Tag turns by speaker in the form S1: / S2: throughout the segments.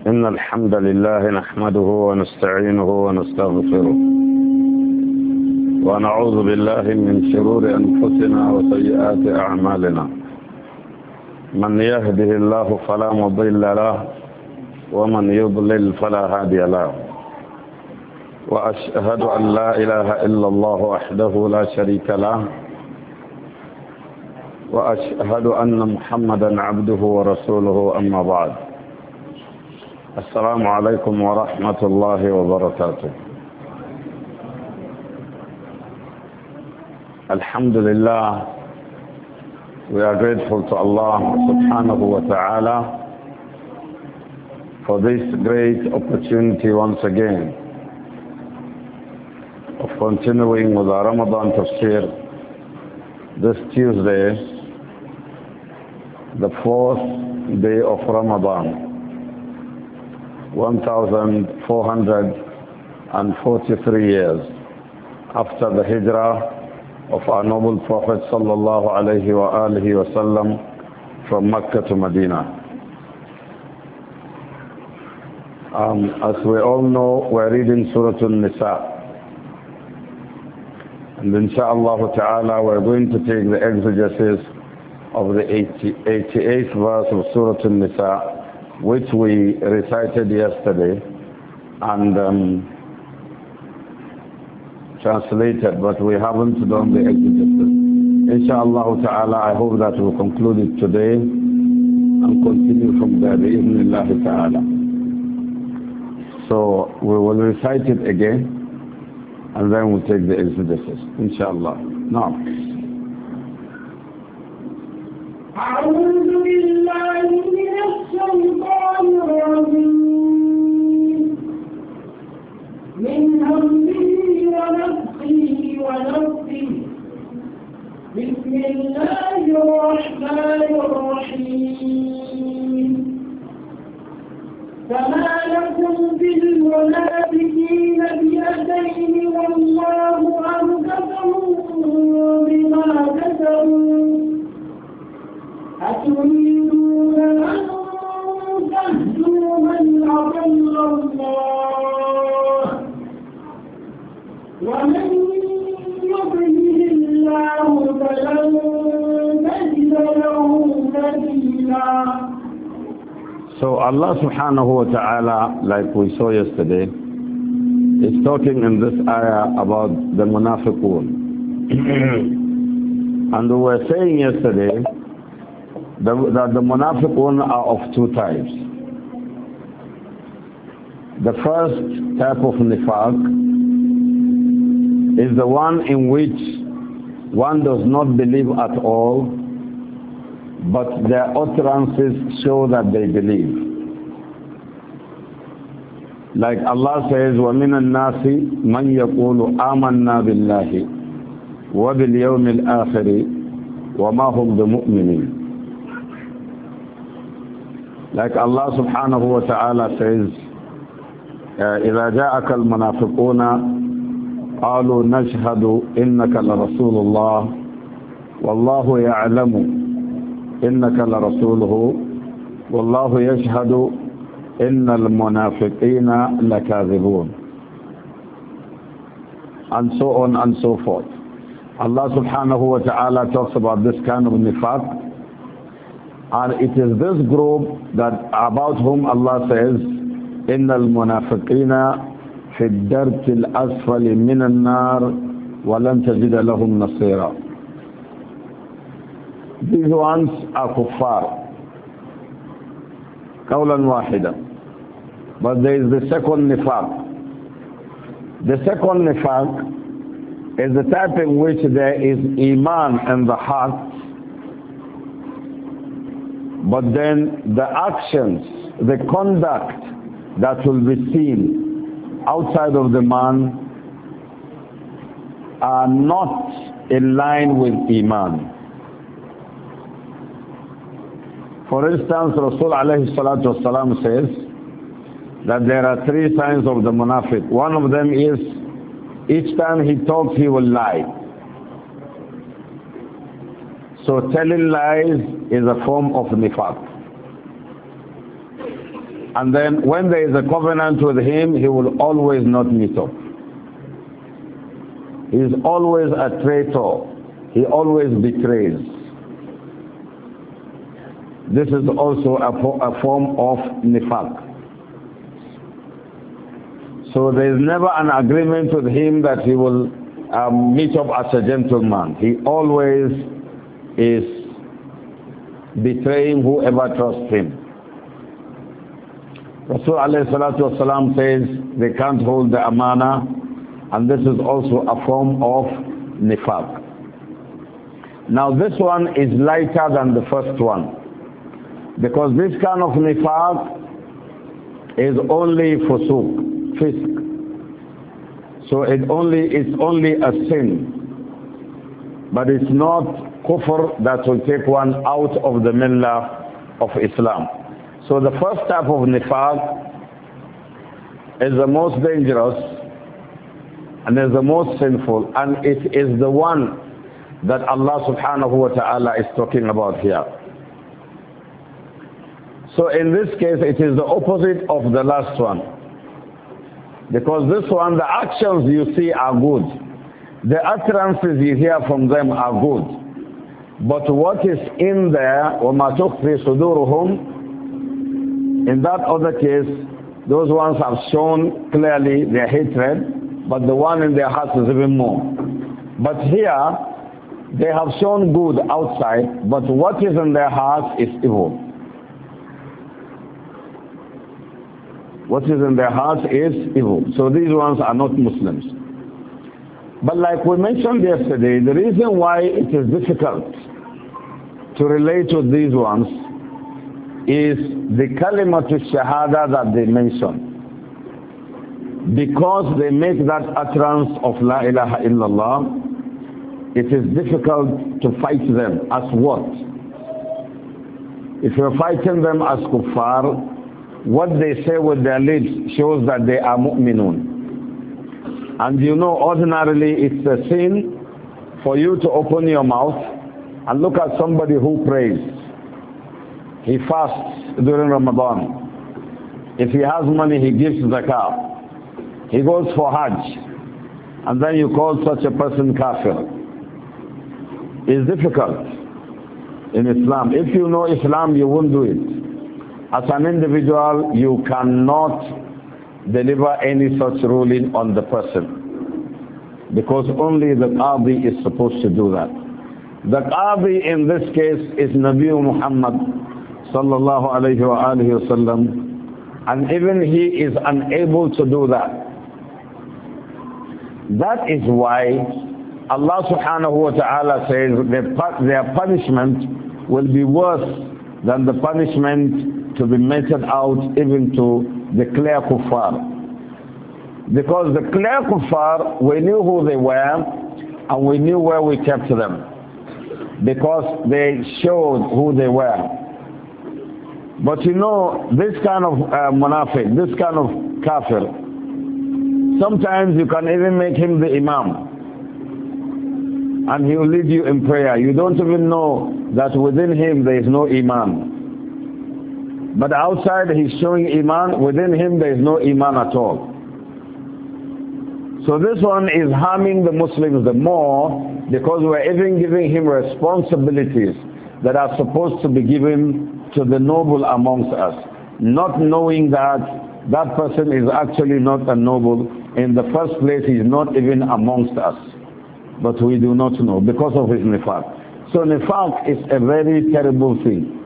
S1: إن الحمد لله نحمده ونستعينه ونستغفره ونعوذ بالله من شرور أنفسنا وسيئات أعمالنا. من يهده الله فلا مضل له ومن يضلل فلا هادي له. وأشهد أن لا إله إلا الله وحده لا شريك له وأشهد أن محمدا عبده ورسوله أما بعد. السلام عليكم ورحمة الله وبركاته. Alhamdulillah, we are grateful to Allah subhanahu wa ta'ala for this great opportunity once again of continuing with our Ramadan tafsir this Tuesday, the 4th day of Ramadan, 1443 years after the hijrah of our noble Prophet sallallahu alayhi wa alihi wa sallam from Mecca to Medina. As we all know, we're reading Surah An-Nisa. And inshaAllah ta'ala, we're going to take the exegesis of the 88th verse of Surah An-Nisa, which we recited yesterday and translated, but we haven't done the exegesis. Inshallah ta'ala, I hope that we'll conclude it today and continue from there, bi'idhnillah ta'ala. So we will recite it again and then we'll take the exegesis, inshallah. Now.
S2: أعوذ بالله من الشيطان الرجيم من همه ونفخه ونفخه بسم الله الرحمن الرحيم فما لكم في المنافقين فئتين والله أركسهم بما كسبوا أتريدون أن تهدوا من أضل الله ومن يضلل الله فلن تجد له سبيلا.
S1: So Allah subhanahu wa ta'ala, like we saw yesterday, is talking in this ayah about the munafiqun. And we were saying yesterday that the munafiqun are of two types. The first type of nifaq is the one in which one does not believe at all, but their utterances show that they believe. Like Allah says, وَمِنَ النَّاسِ مَنْ يَقُولُ آمَنَّا بِاللَّهِ وَبِالْيَوْمِ الْآخِرِ وَمَا هُمْ بِمُؤْمِنِينَ. Like Allah subhanahu wa ta'ala says, إِذَا جَاءَكَ الْمُنَافِقُونَ قالوا نشهد إنك لرسول الله والله يعلم إنك لرسوله والله يشهد إن المنافقين لكاذبون, and so on and so forth. Allah subhanahu wa ta'ala talks about this kind of nifaq, and it is this group that about whom Allah says إن المنافقين في الدرك الأسفل من النار ولن تجد لهم نصيرا. These ones are kuffar قولا واحدا. But there is the second nifaq. The second nifaq is the type in which there is iman in the heart, but then the actions, the conduct that will be seen outside of the man are not in line with iman. For instance, Rasul alayhi salatu wasalam says that there are three signs of the munafiq. One of them is each time he talks he will lie. So telling lies is a form of nifaq. And then when there is a covenant with him, he will always not meet up. He is always a traitor. He always betrays. This is also a form of nifaq. So there is never an agreement with him that he will meet up as a gentleman. He always is betraying whoever trusts him. Rasul alayhi salatu wasalam says they can't hold the amana, and this is also a form of nifaq. Now this one is lighter than the first one, because this kind of nifaq is only fusuq, fisk. So it's only a sin, but it's not kufr that will take one out of the millah of Islam. So the first type of nifaq is the most dangerous and is the most sinful, and it is the one that Allah subhanahu wa ta'ala is talking about here. So in this case, it is the opposite of the last one. Because this one, the actions you see are good. The utterances you hear from them are good. But what is in there, وَمَا تُخْفِي صُدُورُهُمْ, in that other case, those ones have shown clearly their hatred, but the one in their hearts is even more. But here, they have shown good outside, but what is in their hearts is evil. What is in their hearts is evil. So these ones are not Muslims. But like we mentioned yesterday, the reason why it is difficult to relate to these ones is the kalimatul shahada that they mention. Because they make that utterance of la ilaha illallah, it is difficult to fight them as what? If you're fighting them as kuffar, what they say with their lips shows that they are mu'minun. And you know, ordinarily it's a sin for you to open your mouth and look at somebody who prays. He fasts during Ramadan. If he has money, he gives zakah. He goes for Hajj. And then you call such a person kafir. It's difficult in Islam. If you know Islam, you won't do it. As an individual, you cannot deliver any such ruling on the person, because only the Qadi is supposed to do that. The Qadi in this case is Nabi Muhammad sallallahu alayhi wa alihi wasallam, and even he is unable to do that. That is why Allah subhanahu wa ta'ala says their punishment will be worse than the punishment to be meted out even to the clear kuffar. Because the clear kuffar, we knew who they were and we knew where we kept them. Because they showed who they were. But you know, this kind of munafiq, this kind of kafir, sometimes you can even make him the imam. And he will lead you in prayer. You don't even know that within him there is no iman. But outside he's showing iman, within him there is no iman at all. So this one is harming the Muslims the more, because we're even giving him responsibilities that are supposed to be given to the noble amongst us, not knowing that that person is actually not a noble. In the first place, he's not even amongst us, but we do not know because of his nifaq. So nifaq is a very terrible thing.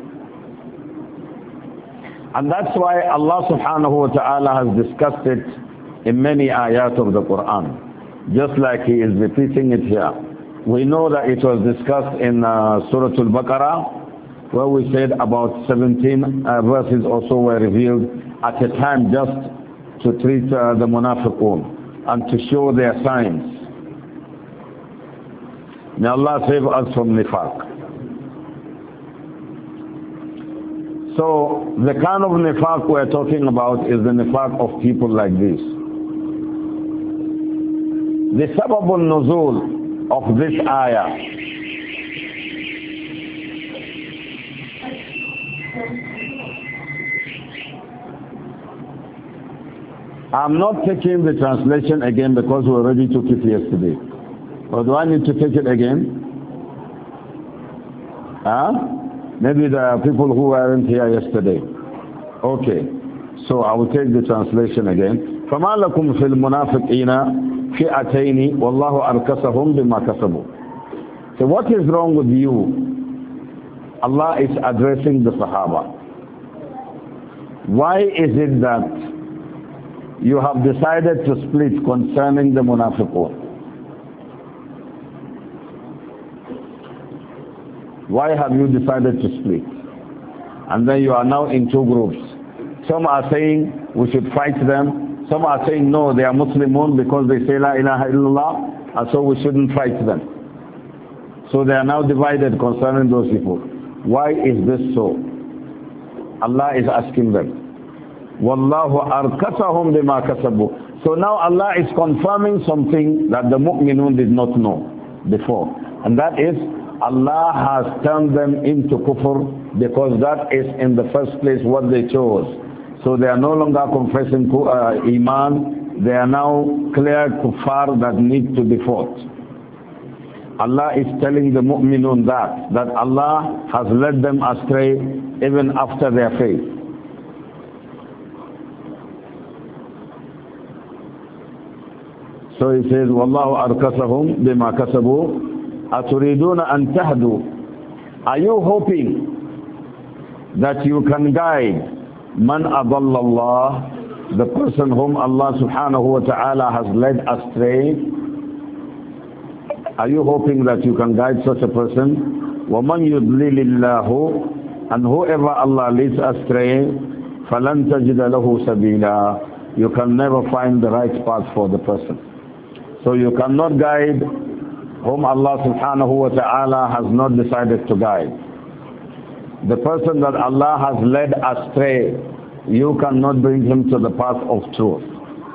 S1: And that's why Allah subhanahu wa ta'ala has discussed it in many ayat of the Quran, just like he is repeating it here. We know that it was discussed in Surah Al-Baqarah, where we said about 17 verses or so were revealed at a time just to treat the munafiqun and to show their signs. May Allah save us from nifaq. So the kind of nifaq we're talking about is the nifaq of people like this. The sababun nuzul of this ayah I'm not taking the translation again because we already took it yesterday. Or do I need to take it again? Huh? Maybe there are people who weren't here yesterday. Okay. So I will take the translation again. فَمَا لَكُمْ فِي الْمُنَافِقِينَ فِئَتَيْنِ وَاللَّهُ أَرْكَسَهُمْ بِمَا كَسَبُوا. So what is wrong with you? Allah is addressing the Sahaba. Why is it that you have decided to split concerning the munafiqun? Why have you decided to split? And then you are now in two groups. Some are saying we should fight them. Some are saying no, they are Muslimun because they say La ilaha illallah, and so we shouldn't fight them. So they are now divided concerning those people. Why is this so? Allah is asking them. Wallahu arkasahum bima kasabu. So now Allah is confirming something that the mu'minun did not know before. And that is, Allah has turned them into kufr because that is in the first place what they chose. So they are no longer confessing iman. They are now clear kuffar that need to be fought. Allah is telling the mu'minun that Allah has led them astray even after their faith. So he says, Wallahu arkasahum bima kasabu. Aturiduna an tahdu. Are you hoping that you can guide man adallallah, the person whom Allah subhanahu wa ta'ala has led astray? Are you hoping that you can guide such a person? وَمَنْ يُضْلِلِ اللَّهُ, and whoever Allah leads astray, فَلَنْ تَجِدَ لَهُ سَبِيلًا, you can never find the right path for the person. So you cannot guide whom Allah subhanahu wa ta'ala has not decided to guide. The person that Allah has led astray, you cannot bring him to the path of truth.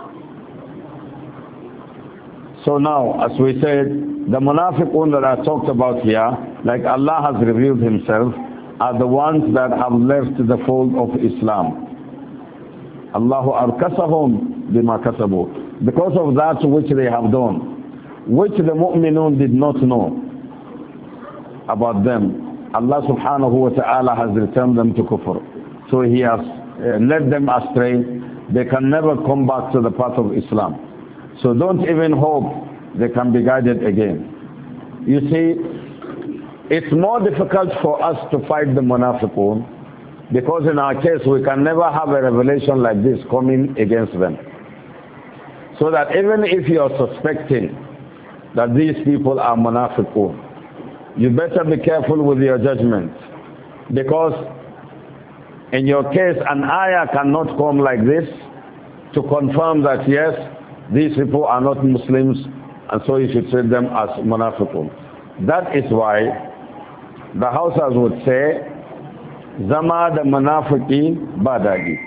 S1: So now, as we said, the munafiqun that are talked about here, like Allah has revealed himself, are the ones that have left the fold of Islam. Allahu arkasahum bima kasabu. Because of that which they have done, which the mu'minun did not know about them, Allah subhanahu wa ta'ala has returned them to kufr. So he has led them astray. They can never come back to the path of Islam. So don't even hope they can be guided again. You see, it's more difficult for us to fight the munafiqun because in our case we can never have a revelation like this coming against them. So that even if you are suspecting that these people are munafiqun, you better be careful with your judgment, because in your case an ayah cannot come like this to confirm that yes, these people are not Muslims and so you should treat them as munafiqun. That is why the Hausas would say, Zama da munafiqin badagi.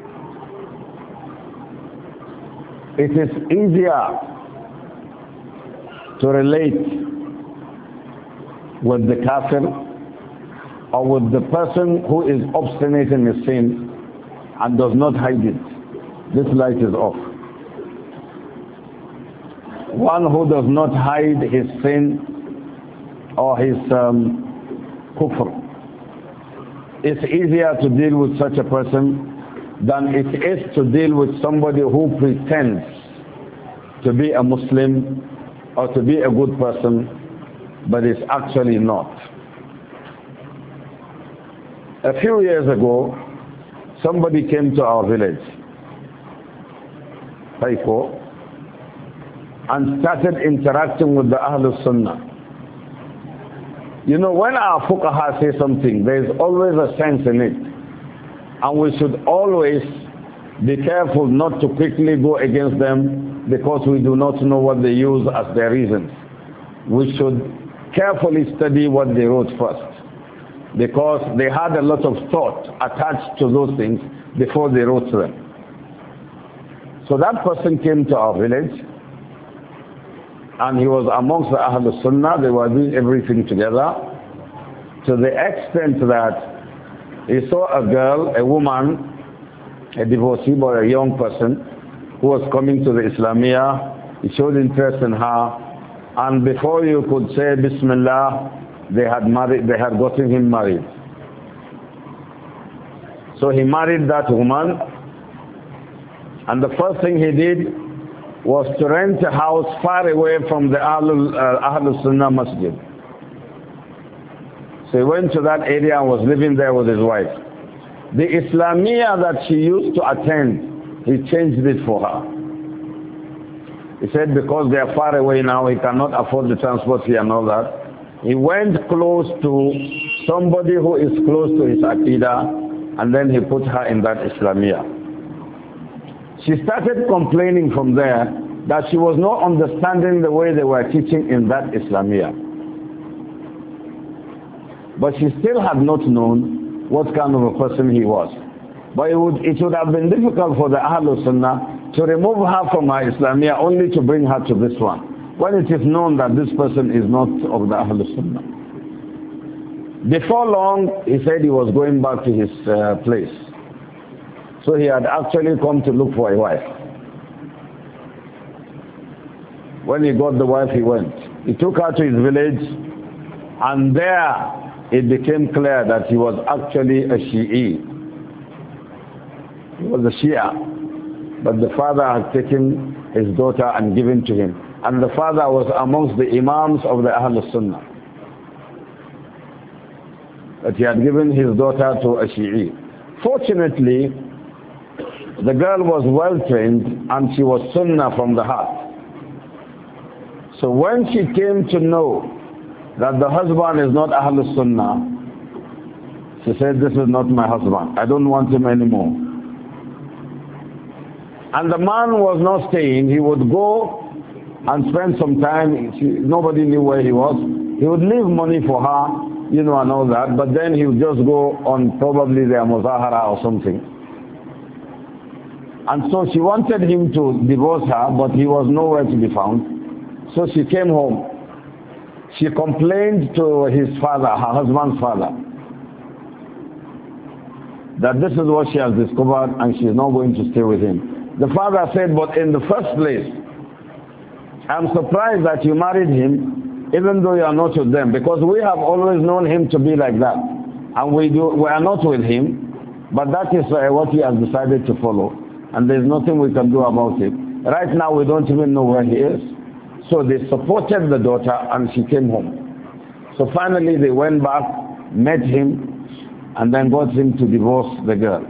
S1: It is easier to relate with the kafir or with the person who is obstinate in his sin and does not hide it. This light is off. One who does not hide his sin or his kufr. It's easier to deal with such a person than it is to deal with somebody who pretends to be a Muslim or to be a good person, but is actually not. A few years ago, somebody came to our village, Paiko, and started interacting with the Ahlul Sunnah. You know, when our fuqaha say something, there is always a sense in it. And we should always be careful not to quickly go against them because we do not know what they use as their reasons. We should carefully study what they wrote first, because they had a lot of thought attached to those things before they wrote them. So that person came to our village, and he was amongst the Ahlul Sunnah. They were doing everything together, to the extent that he saw a girl, a woman, a divorcee or a young person, who was coming to the Islamia. He showed interest in her. And before you could say Bismillah, they had gotten him married. So he married that woman. And the first thing he did was to rent a house far away from the Ahlul Sunnah Masjid. So he went to that area and was living there with his wife. The Islamia that she used to attend, he changed it for her. He said because they are far away now, he cannot afford the transport fee and all that. He went close to somebody who is close to his Aqidah, and then he put her in that Islamia. She started complaining from there that she was not understanding the way they were teaching in that Islamia. But she still had not known what kind of a person he was. But it would have been difficult for the Ahlul Sunnah to remove her from her Islamia only to bring her to this one, when it is known that this person is not of the Ahlul Sunnah. Before long, he said he was going back to his place. So he had actually come to look for a wife. When he got the wife, he went. He took her to his village, and there it became clear that he was actually a Shi'i. He was a Shia. But the father had taken his daughter and given to him. And the father was amongst the Imams of the Ahlul Sunnah. But he had given his daughter to a Shi'i. Fortunately, the girl was well trained and she was Sunnah from the heart. So when she came to know that the husband is not Ahlul Sunnah, she said, this is not my husband. I don't want him anymore. And the man was not staying. He would go and spend some time. Nobody knew where he was. He would leave money for her, you know, and all that. But then he would just go on probably their muzahara or something. And so she wanted him to divorce her, but he was nowhere to be found. So she came home. She complained to his father, her husband's father, that this is what she has discovered and she is not going to stay with him. The father said, but in the first place, I'm surprised that you married him even though you are not with them, because we have always known him to be like that. And we are not with him, but that is what he has decided to follow. And there's nothing we can do about it. Right now we don't even know where he is. So they supported the daughter and she came home. So finally they went back, met him, and then got him to divorce the girl.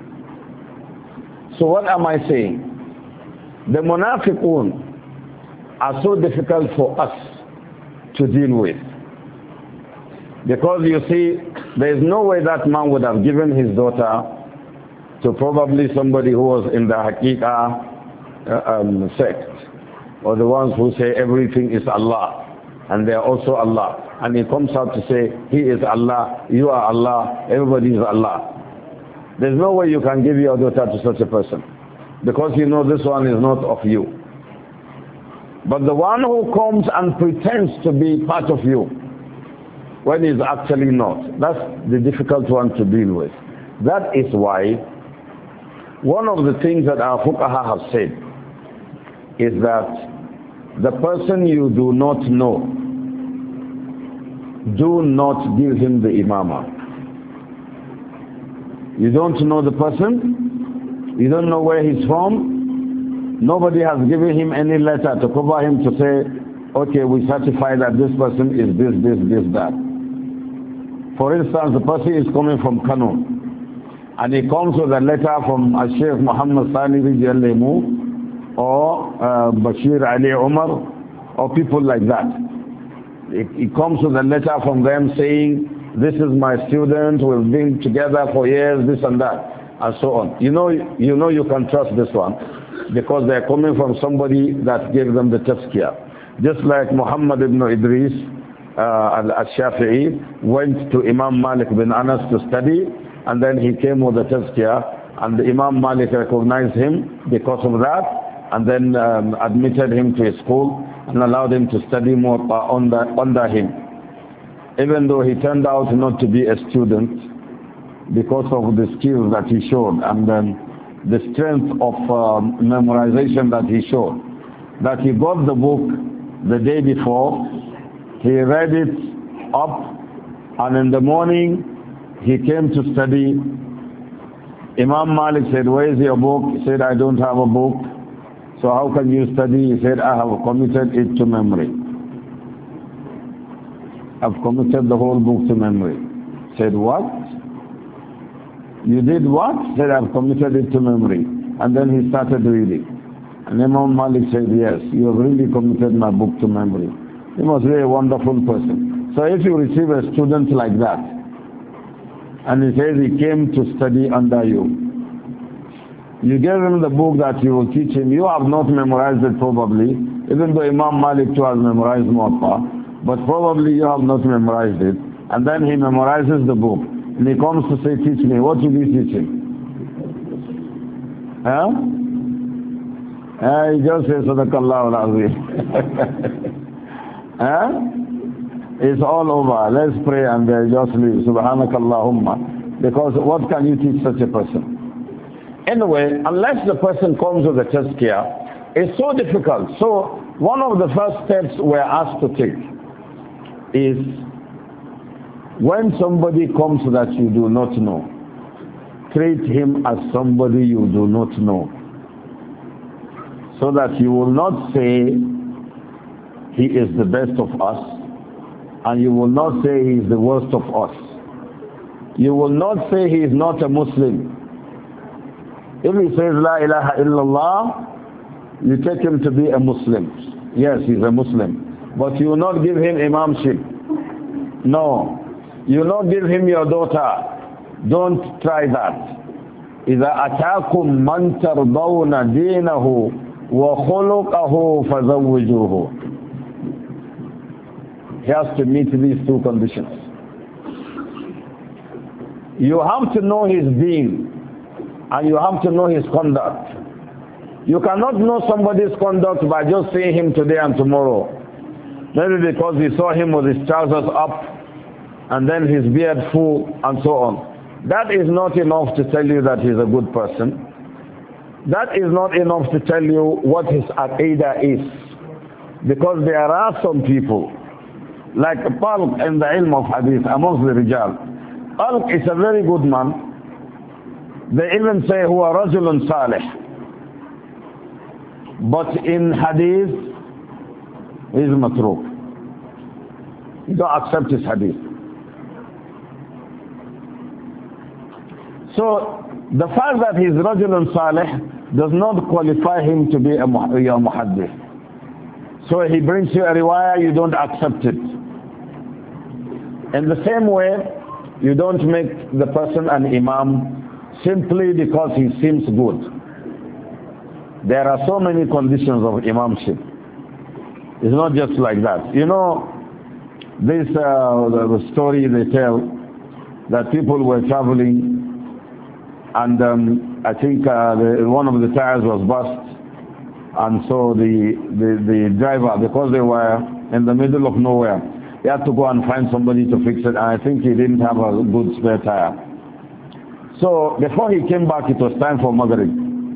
S1: So what am I saying? The munafiqun are so difficult for us to deal with. Because you see, there is no way that man would have given his daughter to probably somebody who was in the Haqiqah sect, or the ones who say everything is Allah and they are also Allah, and he comes out to say he is Allah, you are Allah, everybody is Allah. There's no way you can give your daughter to such a person, because you know this one is not of you. But the one who comes and pretends to be part of you when he's actually not, that's the difficult one to deal with. That is why one of the things that our fuqaha have said is that the person you do not know, do not give him the imamah. You don't know the person, you don't know where he's from, nobody has given him any letter to cover him to say, okay, we certify that this person is this, that. For instance, the person is coming from Kano, and he comes with a letter from Sheikh Muhammad Sani Rijal or Bashir Ali Umar, or people like that. He comes with a letter from them saying, this is my student, we've been together for years, this and that, and so on. You know you can trust this one, because they're coming from somebody that gave them the tazkiyah. Just like Muhammad ibn Idris al-Shafi'i went to Imam Malik bin Anas to study, and then he came with the tazkiyah, and the Imam Malik recognized him because of that, and then admitted him to his school and allowed him to study more under him. Even though he turned out not to be a student because of the skills that he showed, and then the strength of memorization that he showed. That he got the book the day before, he read it up, and in the morning he came to study. Imam Malik said, "Where is your book?" He said, "I don't have a book." "So how can you study?" He said, "I have committed it to memory. I've committed the whole book to memory." He said, "What? You did what?" He said, "I've committed it to memory." And then he started reading. And Imam Malik said, "Yes, you have really committed my book to memory." He must be a wonderful person. So if you receive a student like that, and he says he came to study under you, you gave him the book that you will teach him. You have not memorized it probably, even though Imam Malik too has memorized Muwatta, but probably you have not memorized it. And then he memorizes the book, and he comes to say, "Teach me." What will you teach him? Huh? He just says, "Sadaqallahu al-Azim." Huh? It's all over. Let's pray and just leave. Subhanakallahumma. Because what can you teach such a person? Anyway, unless the person comes with a tazkiyah, it's so difficult. So one of the first steps we're asked to take is when somebody comes that you do not know, treat him as somebody you do not know. So that you will not say he is the best of us, and you will not say he is the worst of us. You will not say he is not a Muslim. If he says La ilaha illallah, you take him to be a Muslim. Yes, he's a Muslim. But you will not give him imamship. No. You will not give him your daughter. Don't try that. إِذَا أَتَاكُمْ مَنْ تَرْضَوْنَ دِينَهُ وَخُلُقَهُ فَزَوِّجُوهُ. He has to meet these two conditions. You have to know his deen, and you have to know his conduct. You cannot know somebody's conduct by just seeing him today and tomorrow. Maybe because you saw him with his trousers up, and then his beard full, and so on. That is not enough to tell you that he's a good person. That is not enough to tell you what his aqidah is. Because there are some people, like Talq in the ilm of hadith, amongst the rijal. Talq is a very good man. They even say, huwa rajulun salih. But in hadith, he is matruk. You don't accept his hadith. So, the fact that he is rajulun salih does not qualify him to be a muhaddith. So he brings you a riwayah, you don't accept it. In the same way, you don't make the person an imam simply because he seems good. There are so many conditions of imamship. It's not just like that. You know, this the story they tell that people were traveling, and I think one of the tires was burst, and so the driver, because they were in the middle of nowhere, he had to go and find somebody to fix it, and I think he didn't have a good spare tire. So before he came back, it was time for Maghrib.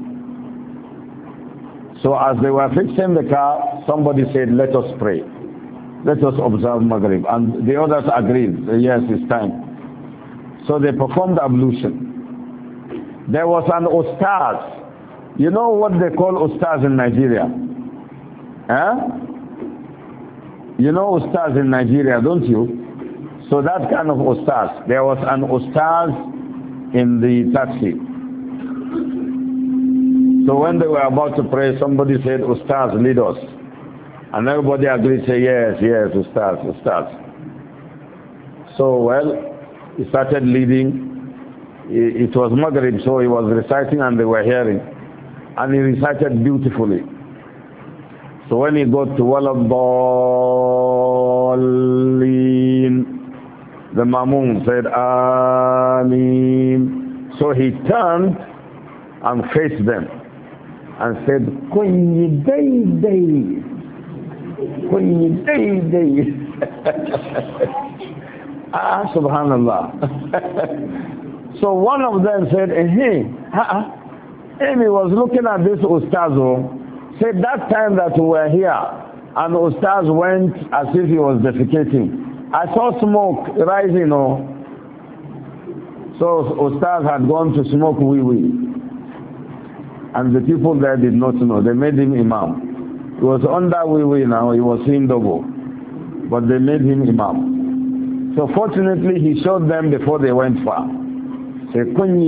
S1: So as they were fixing the car, somebody said, "Let us pray. Let us observe Maghrib." And the others agreed, yes, it's time. So they performed ablution. There was an ustaz. You know what they call ustaz in Nigeria? Huh? You know ustaz in Nigeria, don't you? So that kind of ustaz. There was an ustaz in the taxi. So when they were about to pray, somebody said, "Ustaz, lead us." And everybody agreed, say, "Yes, yes, ustaz, ustaz." So, well, he started leading. It was Maghrib, so he was reciting and they were hearing. And he recited beautifully. So when he got to Waladdallin, the Mamun said, Ameen. So he turned and faced them and said, Kunyi day day. Kunyi day day. Subhanallah. So one of them said, him, he was looking at this Ustazo, said that time that we were here, and Ustaz went as if he was defecating. I saw smoke rising, oh. So Ustaz had gone to smoke wee-wee. And the people there did not know. They made him Imam. He was under wee-wee now, he was seeing double. But they made him Imam. So fortunately, he showed them before they went far. Say, kunyi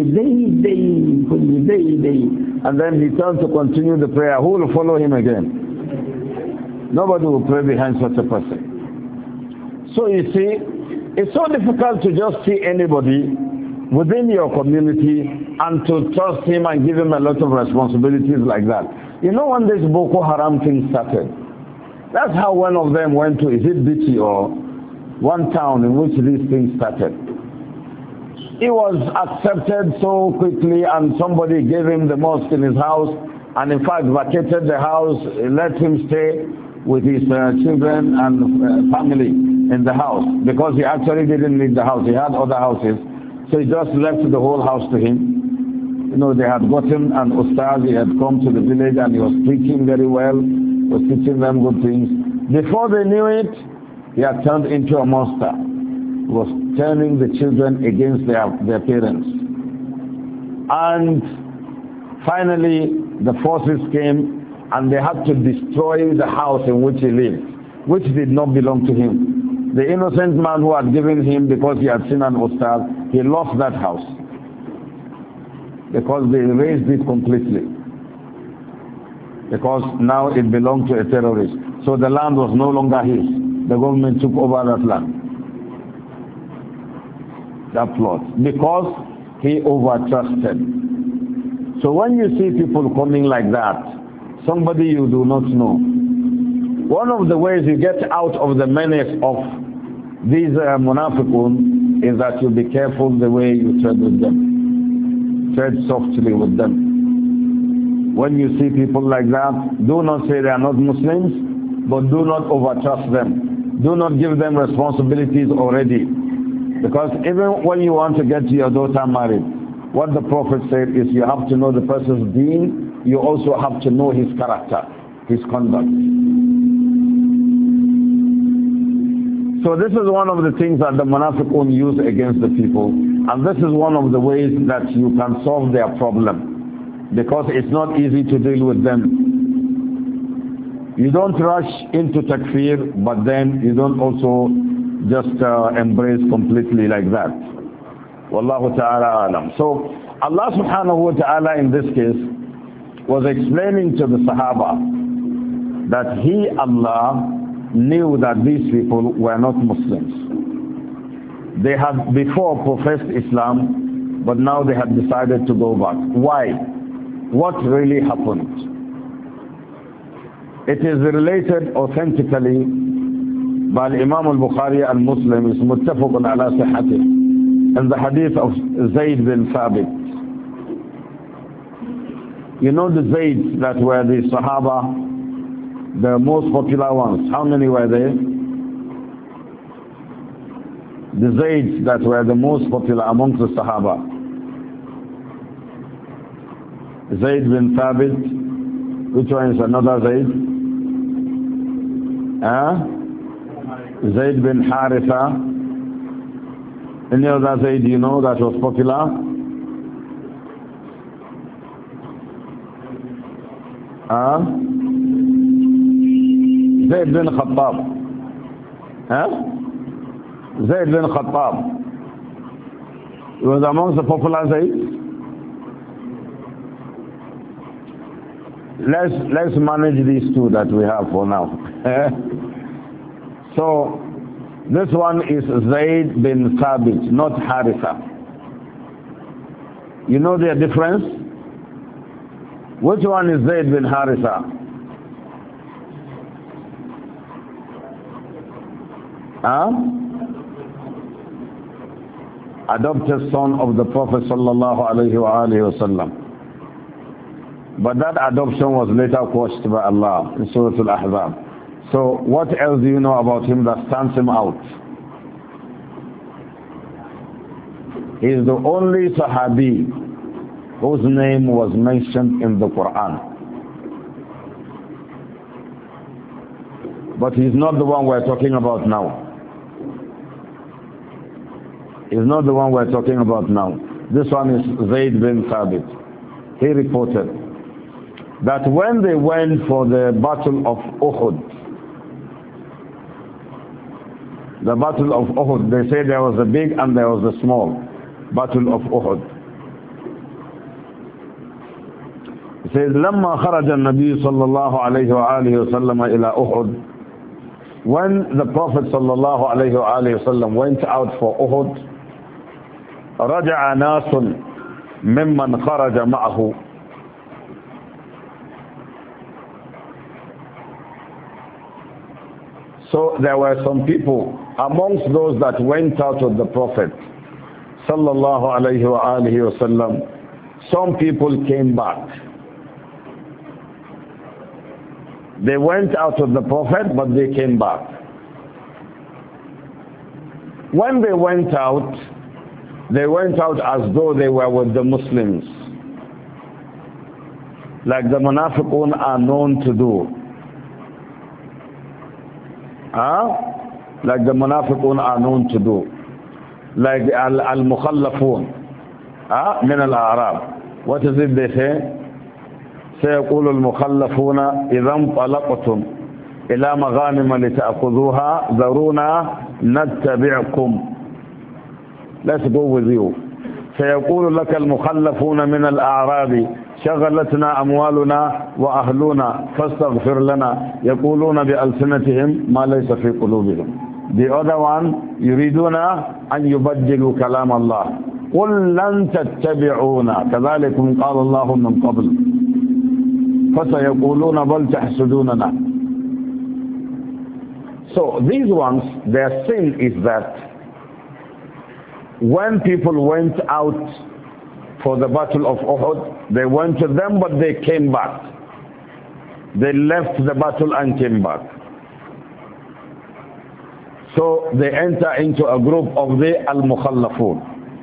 S1: day. And then he turned to continue the prayer. Who will follow him again? Nobody will pray behind such a person. So you see, it's so difficult to just see anybody within your community and to trust him and give him a lot of responsibilities like that. You know, when this Boko Haram thing started, that's how one of them went to, is it Bichi or one town in which these things started. He was accepted so quickly, and somebody gave him the mosque in his house, and in fact vacated the house, let him stay with his children and family in the house, because he actually didn't need the house. He had other houses, so he just left the whole house to him. You know, they had gotten an ustaz, he had come to the village and he was preaching very well, was teaching them good things. Before they knew it, he had turned into a monster. He was turning the children against their parents. And finally, the forces came and they had to destroy the house in which he lived, which did not belong to him. The innocent man who had given him because he had seen an ustaz, he lost that house because they erased it completely. Because now it belonged to a terrorist. So the land was no longer his. The government took over that land. That plot, because he overtrusted. So when you see people coming like that, somebody you do not know, one of the ways you get out of the menace of these munafiqun is that you be careful the way you tread with them. Tread softly with them. When you see people like that, do not say they are not Muslims, but do not overtrust them. Do not give them responsibilities already. Because even when you want to get your daughter married, what the Prophet said is you have to know the person's deen, you also have to know his character, his conduct. So this is one of the things that the munafiqun use against the people, and this is one of the ways that you can solve their problem, because it's not easy to deal with them. You don't rush into takfir, but then you don't also just embrace completely like that. Wallahu ta'ala alam. So Allah subhanahu wa ta'ala in this case was explaining to the Sahaba that He, Allah, knew that these people were not Muslims. They had before professed Islam, but now they had decided to go back. Why? What really happened? It is related authentically by Imam al-Bukhari and Muslim, is muttafaqun ala sihhatih, in the hadith of Zayd bin Thabit. You know the Zayds that were the Sahaba, the most popular ones. How many were there? The Zayds that were the most popular amongst the Sahaba. Zayd bin Thabit. Which one is another Zayd? Zayd bin Haritha. Any other Zayd you know that was popular? Zayd bin Khattab. Zayd bin Khattab. He was amongst the popular Zayd. Let's manage these two that we have for now. So this one is Zayd bin Thabit, not Haritha. You know their difference? Which one is Zayd bin Haritha? Adopted son of the Prophet sallallahu alaihi wasallam. But that adoption was later quashed by Allah in Surah Al-Ahzab. So what else do you know about him that stands him out? He is the only Sahabi whose name was mentioned in the Quran. But he's not the one we're talking about now. He's not the one we're talking about now. This one is Zayd bin Thabit. He reported that when they went for the battle of Uhud, the battle of Uhud, they say there was a big and there was a small battle of Uhud. It says, لما خرج النبي صلى الله عليه وآله وسلم إلى أحد. When the Prophet صلى الله عليه وآله وسلم went out for Uhud, رجع ناس ممن خرج معه. So there were some people amongst those that went out with the Prophet sallallahu alayhi wa alihi wasallam. Some people came back. They went out with the Prophet, but they came back. When they went out as though they were with the Muslims, like the munafiqun are known to do. Like the munafiqun are known to do. Like al-mukhallafun min al-a'rab. What is it they say? سيقول المخلفون إذا انطلقتم إلى مغانم لتأخذوها ذرونا نتبعكم. Let's go with you. سيقول لك المخلفون من الأعراب شغلتنا أموالنا وأهلنا فاستغفر لنا يقولون بألسنتهم ما ليس في قلوبهم. The other one يريدون أن يبدلوا كلام الله قل لن تتبعونا كذلكم قال الله من قبل فسيقولون بل تحسدوننا. So these ones, their sin is that when people went out for the battle of Uhud, they went to them but they came back. They left the battle and came back. So they enter into a group of the Al-Mukhallafun.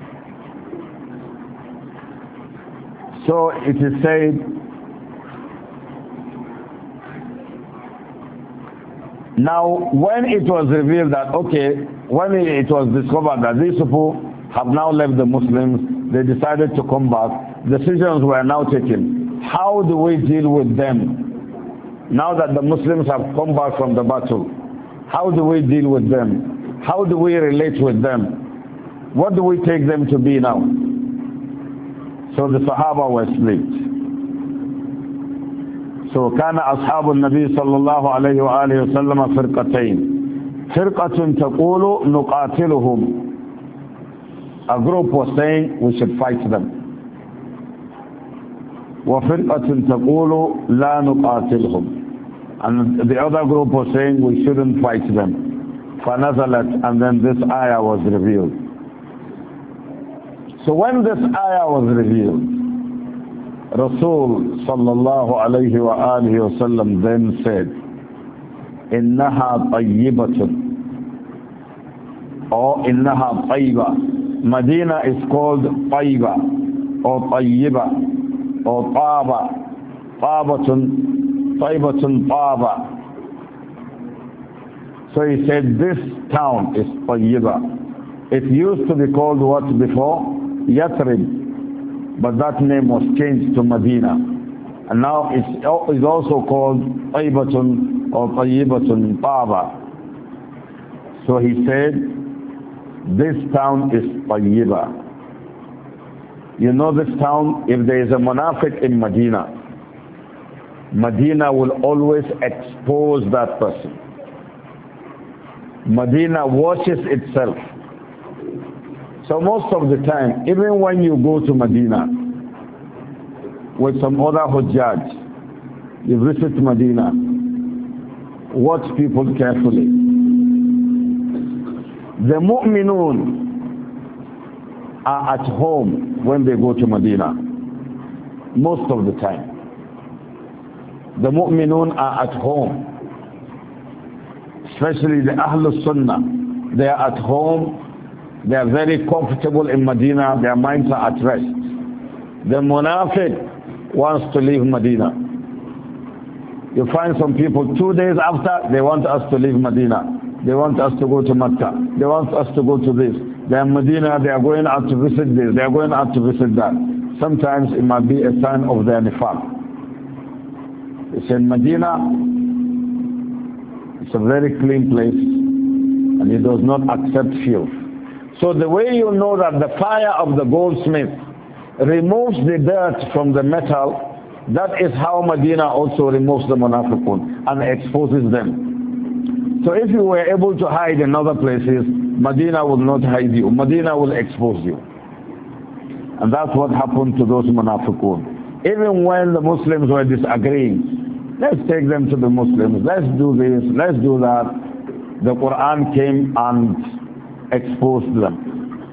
S1: So it is said, now when it was revealed that, okay, when it was discovered that these people have now left the Muslims, they decided to come back, decisions were now taken. How do we deal with them? Now that the Muslims have come back from the battle, how do we deal with them? How do we relate with them? What do we take them to be now? So the Sahaba were split. So كان أصحاب النبي صلى الله عليه وآله وسلم فرقتين. فرقة تقول نقاتلهم. A group was saying we should fight them. وفرقة تقول لا نقاتلهم. And the other group was saying we shouldn't fight them. فنزلت, and then this ayah was revealed. So when this ayah was revealed, Rasul sallallahu alayhi wa alihi wa sallam then said, إنها طيبة or إنها طيبة. Medina is called طيبة or طيبة or طابة. طابة طيبة طابة. So he said this town is طيبة. It used to be called what before? Yathrib. But that name was changed to Medina. And now it's also called Tayyibatun or Tayyibatun Taba. So he said, this town is Tayyiba. You know this town, if there is a munafiq in Medina, Medina will always expose that person. Medina washes itself. So most of the time, even when you go to Medina with some other Hujjaj, you visit Medina, watch people carefully. The mu'minun are at home when they go to Medina, most of the time. The mu'minun are at home, especially the Ahlul Sunnah. They are at home. They are very comfortable in Medina. Their minds are at rest. The munafiq wants to leave Medina. You find some people 2 days after, they want us to leave Medina. They want us to go to Mecca. They want us to go to this. They are in Medina, they are going out to visit this. They are going out to visit that. Sometimes it might be a sign of their nifaq. It's in Medina. It's a very clean place. And it does not accept filth. So the way you know that the fire of the goldsmith removes the dirt from the metal, that is how Medina also removes the munafiqun and exposes them. So if you were able to hide in other places, Medina will not hide you. Medina will expose you. And that's what happened to those munafiqun. Even when the Muslims were disagreeing, let's take them to the Muslims, let's do this, let's do that, the Quran came and exposed them.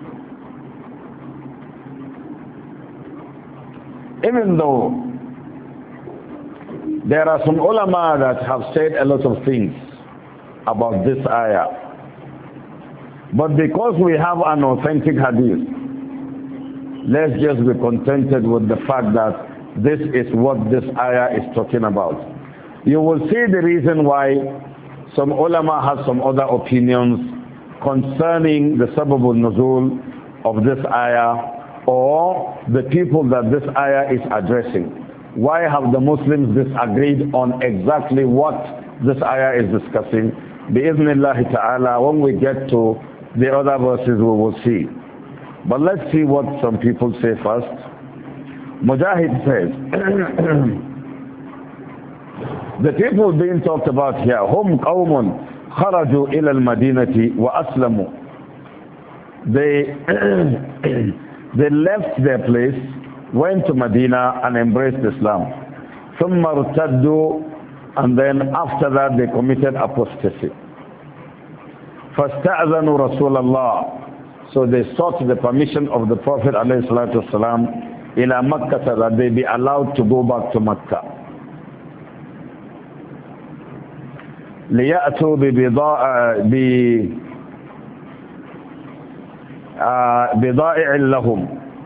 S1: Even though there are some ulama that have said a lot of things about this ayah, but because we have an authentic hadith, let's just be contented with the fact that this is what this ayah is talking about. You will see the reason why some ulama have some other opinions concerning the sababul nuzul of this ayah, or the people that this ayah is addressing. Why have the Muslims disagreed on exactly what this ayah is discussing? Bi-idhnillahi ta'ala, when we get to the other verses we will see. But let's see what some people say first. Mujahid says, the people being talked about here, hum qawmun kharaju ila al-madinati wa aslamu. They left their place, went to Medina and embraced Islam. ثم ارتدوا, and then after that they committed apostasy. فاستأذنوا رسول الله, so they sought the permission of the Prophet عليه الصلاة والسلام إلى مكة, that they be allowed to go back to Mecca. ليأتوا بضائع لهم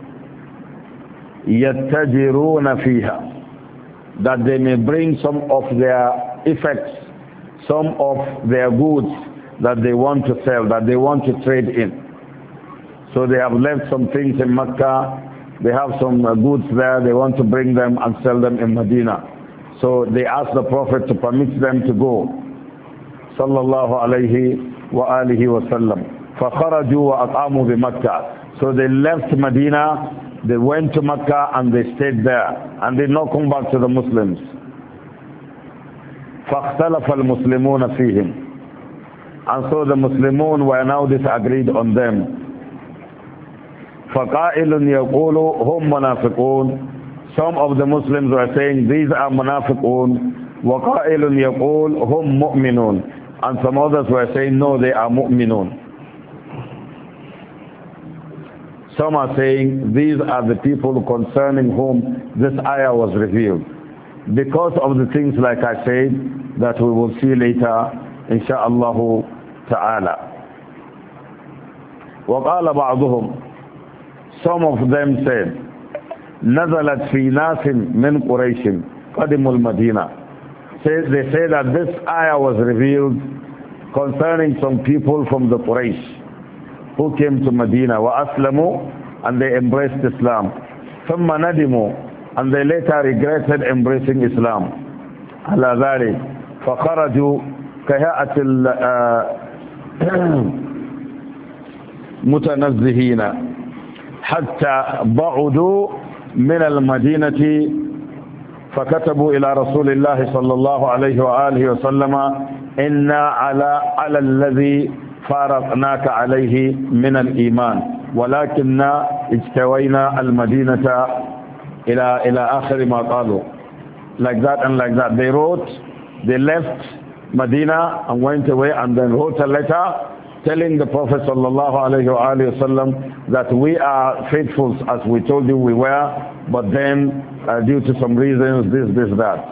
S1: يتجرون فيها, that they may bring some of their effects, some of their goods that they want to sell, that they want to trade in. So they have left some things in Mecca, they have some goods there, they want to bring them and sell them in Medina. So they asked the Prophet to permit them to go. Sallallahu alayhi wa alihi wa sallam. فَخَرَجُوا وَأَقَامُوا بِمَكَّةِ. So they left Medina, they went to Mecca and they stayed there and did not come back to the Muslims. فَاخْتَلَفَ الْمُسْلِمُونَ فِيهِمْ. And so the Muslimun were now disagreed on them. فَقَائِلٌ يَقُولُ هُمْ مُنَافِقُونَ. Some of the Muslims were saying these are munafiqun. وَقَائِلٌ يَقُولُ هُمْ مُؤْمِنُونَ. And some others were saying no, they are mu'minun. Some are saying these are the people concerning whom this ayah was revealed. Because of the things like I said that we will see later, insha'Allah ta'ala. وقال بعضهم, some of them said, نزلت في ناس من قريش قدموا المدينة. They say that this ayah was revealed concerning some people from the Quraysh who came to Medina, وَأَسْلَمُوا, and they embraced Islam. ثُمَّ نَدِمُوا, and they later regretted embracing Islam. عَلَى ذَلِكَ فَخَرَجُوا كَهَيْئَةِ الْمُتَنَزِّهِينَ حَتَّى بَعُدُوا مِنَ الْمَدِينَةِ فكتبوا إلى رسول الله صلى الله عليه وآله وسلم إنا على الذي فارقناك عليه من الإيمان ولكننا اجتوينا المدينة إلى آخر ما قالوا. Like that and like that. They wrote, they left Medina and went away and then wrote a letter telling the Prophet صلى الله عليه وآله وسلم that we are faithful as we told you we were, but then due to some reasons, this, that.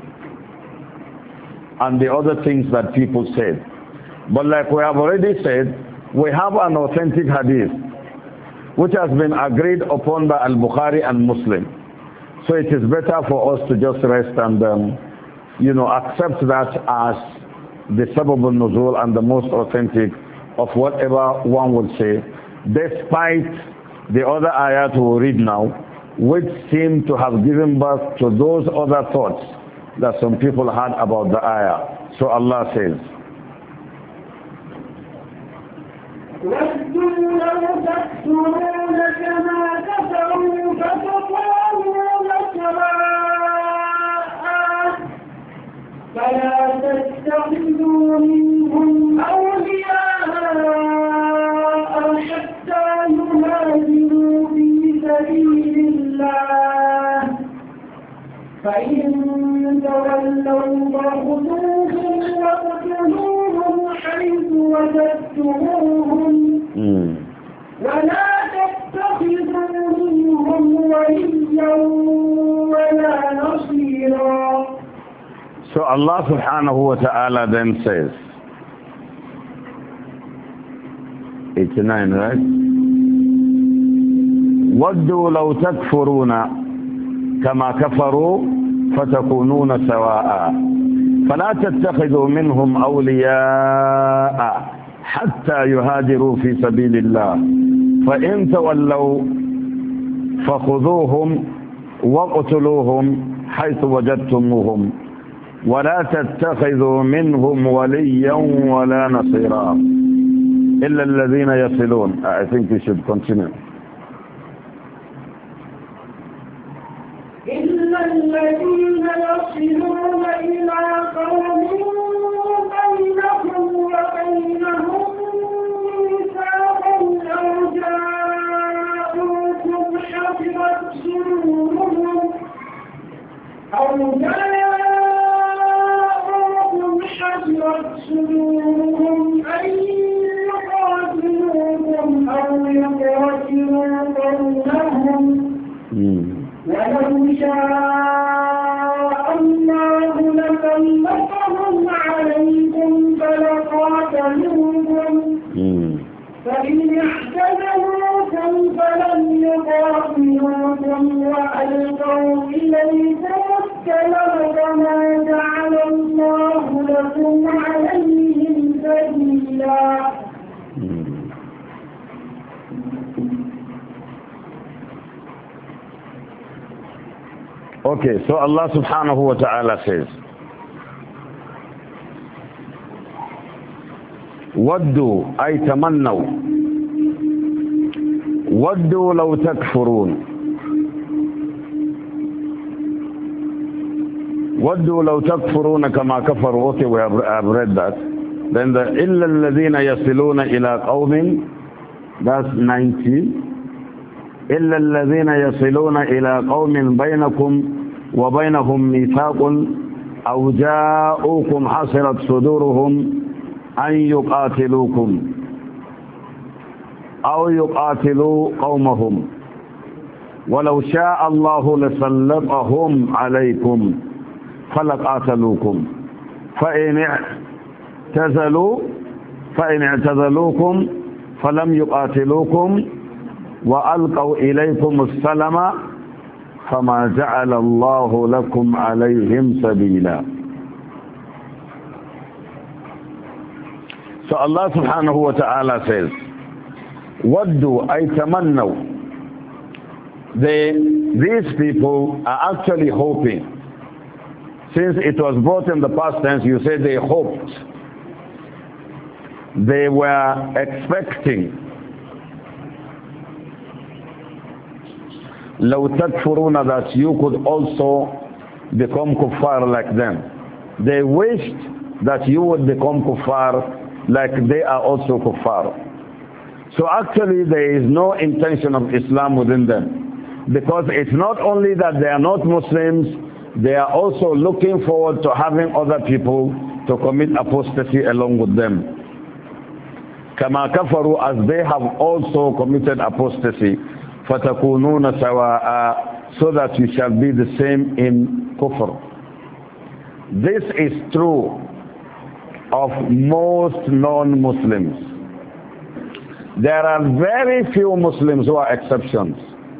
S1: And the other things that people said. But like we have already said, we have an authentic hadith which has been agreed upon by Al-Bukhari and Muslim. So it is better for us to just rest and, accept that as the sabab al-nuzul and the most authentic of whatever one would say, despite the other ayat we will read now, which seem to have given birth to those other thoughts that some people had about the ayah. So Allah says,
S2: وَدُّوا لَوْ تَكْفُرُونَ كَمَا كَفَرُوا فَتَكُونُونَ سَوَاءً فَلَا تَتَّخِذُوا مِنْهُمْ أَوْلِيَاءَ حَتَّى يُهَاجِرُوا فِي سَبِيلِ اللَّهِ فَإِن تَوَلَّوْا فَخُذُوهُمْ وَاقْتُلُوهُمْ حَيْثُ وَجَدتُّمُوهُمْ وَلَا تَتَّخِذُوا مِنْهُمْ وَلِيًّا وَلَا نَصِيرًا.
S1: So Allah subhanahu wa ta'ala then says, 89, right? وَدُّوا لَوْ تَكْفُرُونَ كما كفروا فتكونون سواء فلا تتخذوا منهم أولياء حتى يهاجروا في سبيل الله فإن تولوا فخذوهم واقتلوهم حيث وجدتموهم ولا تتخذوا منهم وليا ولا نصيرا إلا الذين يصلون. I think we should continue.
S2: إلا الذين يصلون إلى قوم بينكم وبينهم ميثاق أو جاءوكم حفظت صدورهم أن يقاتلوكم أو يقاتلوا قومهم ولو شاء الله لسلطهم عليكم فلقاتلوكم فإن اعتزلوكم فلم يقاتلوكم وألقوا إليكم السلام فما جعل الله لكم عليهم سبيلا.
S1: Okay, so Allah subhanahu wa ta'ala says, وَدُّوا أي تمنوا وَدُّوا لَوْ تَكْفُرُونَ وَدُّوا لَوْ تَكْفُرُونَ كَمَا كَفَرُوا. Okay, we have read that. Then the إِلَّا الَّذِينَ يَصِلُونَ إِلَىٰ قَوْمٍ, that's 90. إِلَّا الَّذِينَ يَصِلُونَ إِلَىٰ قَوْمٍ بَيْنَكُمْ وَبَيْنَهُمْ مِيثَاقٌ أَوْ جَاءُوكُمْ حَصِرَتْ صُدُورُهُمْ أَن يُقَاتِلُوكُمْ أَوْ يُقَاتِلُوا قَوْمَهُمْ وَلَوْ شَاءَ اللَّهُ لَسَلَّطَهُمْ عَلَيْكُمْ فَلَقَاتَلُوكُمْ فَإِنِ اعْتَزَلُوكُمْ فَلَمْ يُقَاتِلُوكُمْ وَأَلْقَوْا إِلَيْكُمُ السَّلَمَ فَمَا جَعَلَ اللَّهُ لَكُمْ عَلَيْهِمْ سَبِيلًا. So Allah subhanahu wa ta'ala says, وَدُّوا أي تَمَنَّوْا. These people are actually hoping. Since it was brought in the past tense, you say they hoped. They were expecting. لَوْ تَكْفُرُونَ, that you could also become kuffar like them. They wished that you would become kuffar like they are also kuffar. So actually there is no intention of Islam within them. Because it's not only that they are not Muslims, they are also looking forward to having other people to commit apostasy along with them. كَمَا كَفَرُوا, as they have also committed apostasy. فَتَكُونُونَ سَوَاءً, so that you shall be the same in kufr. This is true of most non-Muslims. There are very few Muslims who are exceptions.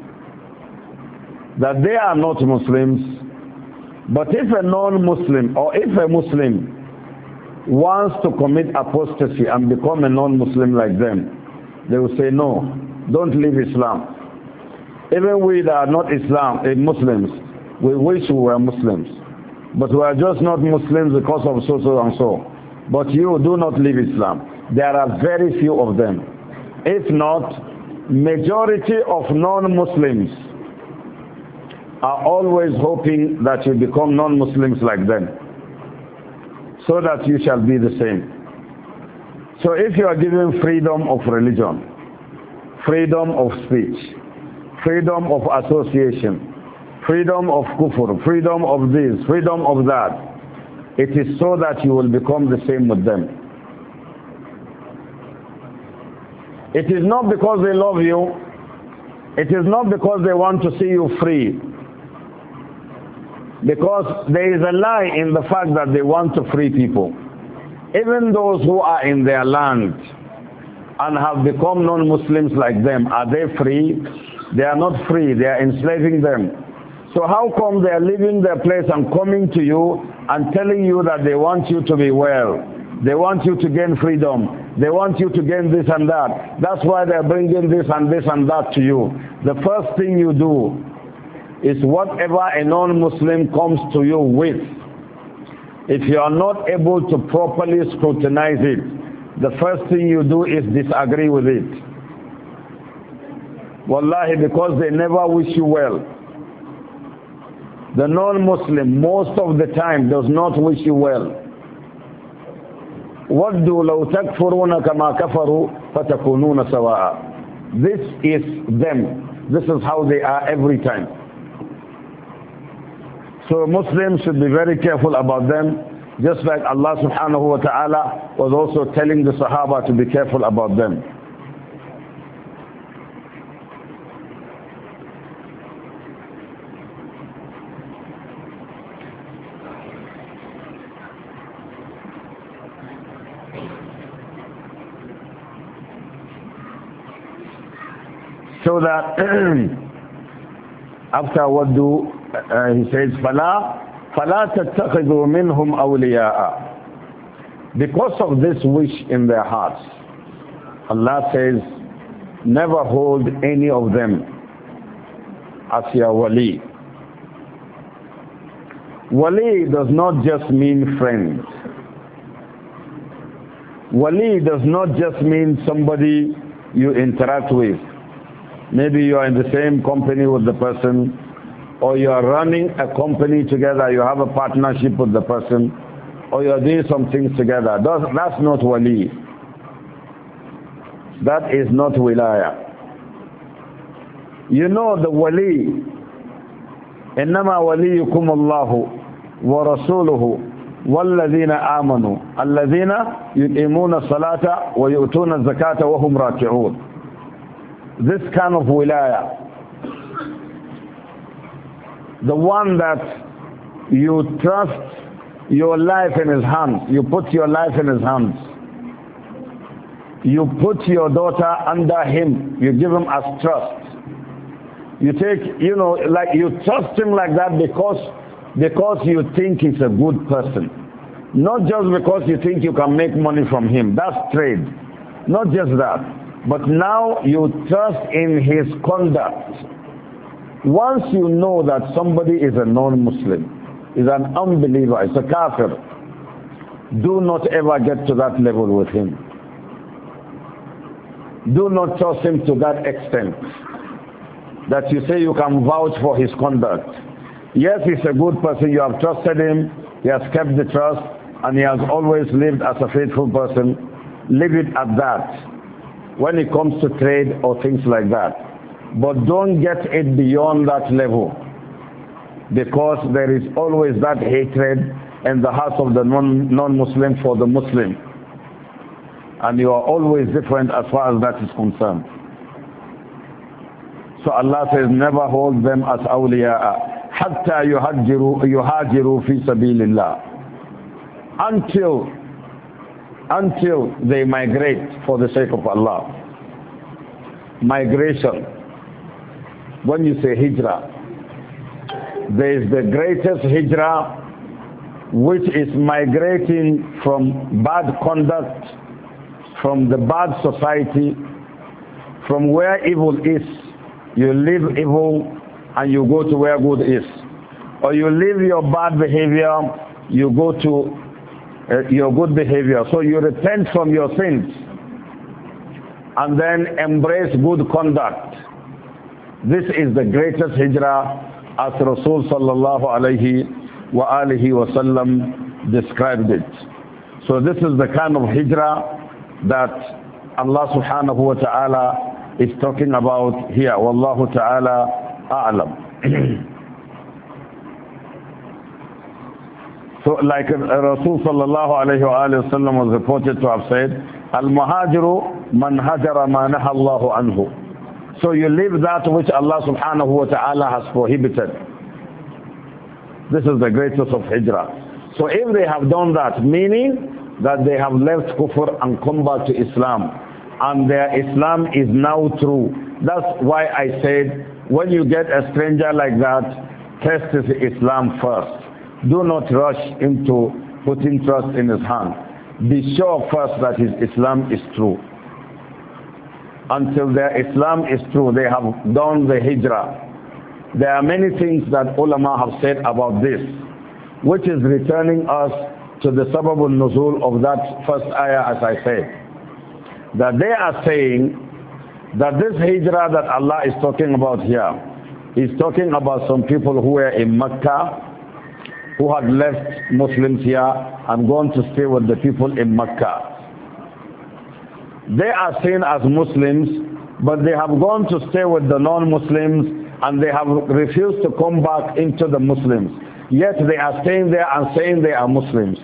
S1: That they are not Muslims, but if a non-Muslim or if a Muslim wants to commit apostasy and become a non-Muslim like them, they will say, no, don't leave Islam. Even we that are not Muslims, we wish we were Muslims. But we are just not Muslims because of so and so. But you do not leave Islam. There are very few of them. If not, majority of non-Muslims are always hoping that you become non-Muslims like them, so that you shall be the same. So if you are given freedom of religion, freedom of speech, freedom of association, freedom of kufr, freedom of this, freedom of that, it is so that you will become the same with them. It is not because they love you. It is not because they want to see you free. Because there is a lie in the fact that they want to free people. Even those who are in their land and have become non-Muslims like them, are they free? They are not free. They are enslaving them. So how come they are leaving their place and coming to you and telling you that they want you to be well? They want you to gain freedom. They want you to gain this and that. That's why they're bringing this and that to you. The first thing you do is whatever a non-Muslim comes to you with, if you are not able to properly scrutinize it, the first thing you do is disagree with it. Wallahi, because they never wish you well. The non-Muslim most of the time does not wish you well. وَدُّوا لَوْ تَكْفُرُونَ كَمَا كَفَرُوا فَتَكُونُونَ سَوَاءً. This is them. This is how they are every time. So Muslims should be very careful about them, just like Allah subhanahu wa ta'ala was also telling the Sahaba to be careful about them. So that after what do he says, فَلَا تَتَّخِذُوا مِنْهُمْ أَوْلِيَاءَ. Because of this wish in their hearts, Allah says, never hold any of them as your wali. Wali does not just mean friend. Wali does not just mean somebody you interact with. Maybe you are in the same company with the person, or you are running a company together, you have a partnership with the person, or you are doing some things together. That's not wali. That is not wilaya. You know the wali, إنما وليكم الله ورسوله والذين آمنوا الذين يقيمون الصلاة ويؤتون الزكاة وهم راكعون. This kind of wilaya, the one that you trust your life in his hands, you put your life in his hands, you put your daughter under him, you give him as trust, you take, like you trust him like that because you think he's a good person, not just because you think you can make money from him. That's trade. Not just that. But now you trust in his conduct. Once you know that somebody is a non-Muslim, is an unbeliever, is a kafir, do not ever get to that level with him. Do not trust him to that extent that you say you can vouch for his conduct. Yes, he's a good person, you have trusted him, he has kept the trust, and he has always lived as a faithful person. Leave it at that when it comes to trade or things like that. But don't get it beyond that level, because there is always that hatred in the hearts of the non-Muslim for the Muslim. And you are always different as far as that is concerned. So Allah says, never hold them as awliya'a hatta yuhajiru fi sabilillah, until they migrate for the sake of Allah. migration. When you say hijrah, there is the greatest hijrah, which is migrating from bad conduct, from the bad society, from where evil is. You leave evil and you go to where good is. Or you leave your bad behavior, you go to your good behavior. So you repent from your sins and then embrace good conduct. This is the greatest hijrah as Rasul sallallahu alayhi wa alihi wa sallam described it. So this is the kind of hijrah that Allah subhanahu wa ta'ala is talking about here. Wallahu ta'ala a'lam. So like Rasul sallallahu alayhi wa sallam was reported to have said, Al-Muhajiru man hajara ma naha Allahu anhu. So you leave that which Allah subhanahu wa ta'ala has prohibited. This is the greatest of hijrah. So if they have done that, meaning that they have left kufr and come back to Islam, and their Islam is now true. That's why I said, when you get a stranger like that, test his Islam first. Do not rush into putting trust in his hand. Be sure first that his Islam is true. Until their Islam is true, they have done the hijrah. There are many things that ulama have said about this, which is returning us to the sababul nuzul of that first ayah, as I said. That they are saying that this hijrah that Allah is talking about here is talking about some people who were in Mecca, who had left Muslims here and gone to stay with the people in Mecca. They are seen as Muslims, but they have gone to stay with the non-Muslims and they have refused to come back into the Muslims. Yet they are staying there and saying they are Muslims.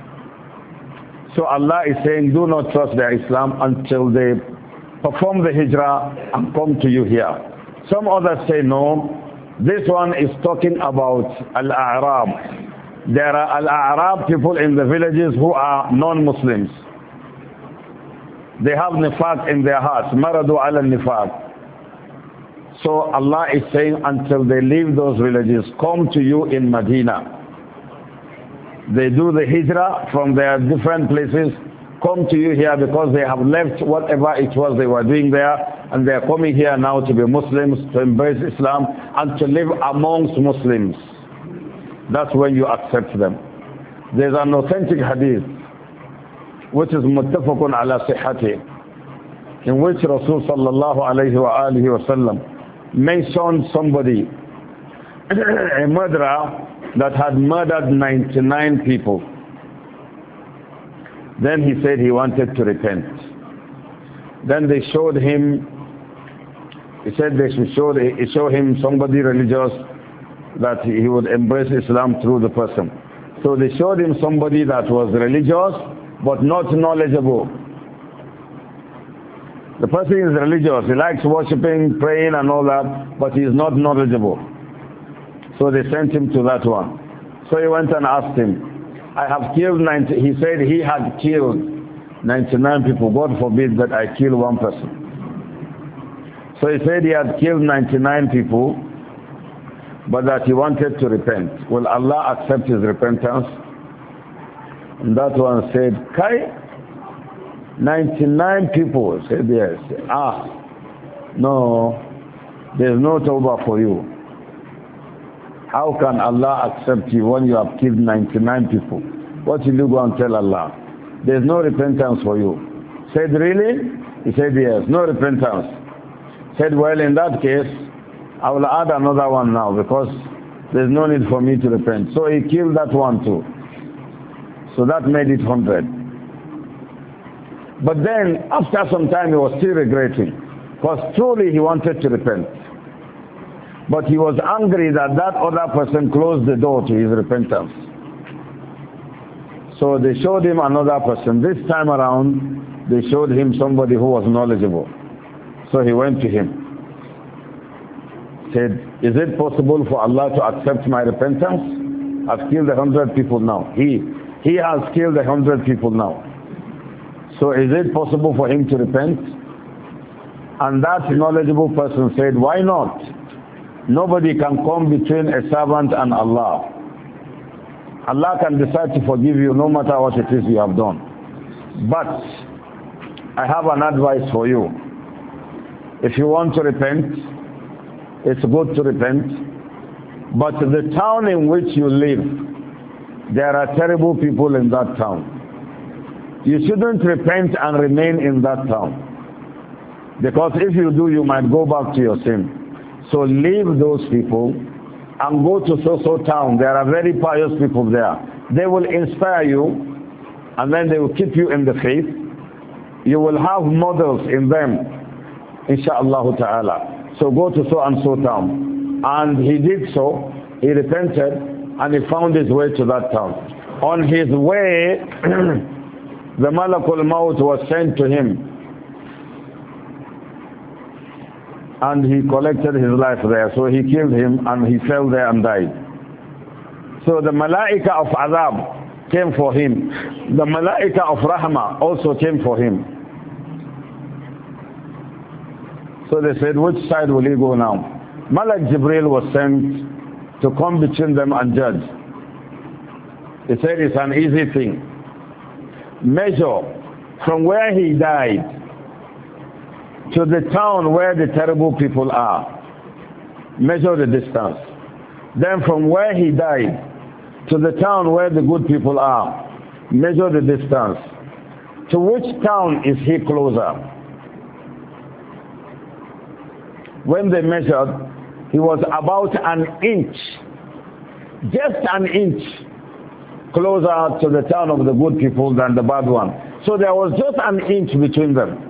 S1: So Allah is saying, do not trust their Islam until they perform the hijrah and come to you here. Some others say no. This one is talking about Al-A'rab. There are Al-A'rab people in the villages who are non-Muslims. They have nifaq in their hearts. Maradu ala nifaq. So Allah is saying until they leave those villages, come to you in Medina. They do the hijrah from their different places, come to you here because they have left whatever it was they were doing there, and they are coming here now to be Muslims, to embrace Islam, and to live amongst Muslims. That's when you accept them. There's an authentic hadith, which is muttafaqun ala sihhati, in which Rasul sallallahu alayhi wa alihi wa sallam mentioned somebody, a murderer that had murdered 99 people. Then he said he wanted to repent. Then they showed him, he said they should show him somebody religious that he would embrace Islam through the person. So they showed him somebody that was religious but not knowledgeable. The person is religious, he likes worshipping, praying and all that, but he is not knowledgeable. So they sent him to that one. So he went and asked him, I have killed 90, he said he had killed 99 people. God forbid that I kill one person. So he said he had killed 99 people, but that he wanted to repent. Will Allah accept his repentance? And that one said, Kai, 99 people. Said yes. No, there's no tawbah for you. How can Allah accept you when you have killed 99 people? What will you go and tell Allah? There's no repentance for you. Said, really? He said, yes, no repentance. Said, well, in that case, I will add another one now because there's no need for me to repent. So he killed that one too. So that made it 100. But then, after some time, he was still regretting, because truly he wanted to repent. But he was angry that that other person closed the door to his repentance. So they showed him another person. This time around, they showed him somebody who was knowledgeable. So he went to him. Said, is it possible for Allah to accept my repentance? I've killed 100 people now. He has killed 100 people now. So is it possible for him to repent? And that knowledgeable person said, why not? Nobody can come between a servant and Allah. Allah can decide to forgive you no matter what it is you have done. But I have an advice for you. If you want to repent, it's good to repent. But the town in which you live, there are terrible people in that town. You shouldn't repent and remain in that town. Because if you do, you might go back to your sin. So leave those people and go to so-so town. There are very pious people there. They will inspire you and then they will keep you in the faith. You will have models in them, insha'Allah ta'ala. So go to so and so town. And he did so. He repented and he found his way to that town. On his way, the Malakul Maut was sent to him. And he collected his life there. So he killed him and he fell there and died. So the Malaika of Azab came for him. The Malaika of Rahmah also came for him. So they said, which side will he go now? Malak Jibril was sent to come between them and judge. He said it's an easy thing. Measure from where he died to the town where the terrible people are. Measure the distance. Then from where he died to the town where the good people are. Measure the distance. To which town is he closer? When they measured, he was about an inch, just an inch closer to the town of the good people than the bad one. So there was just an inch between them.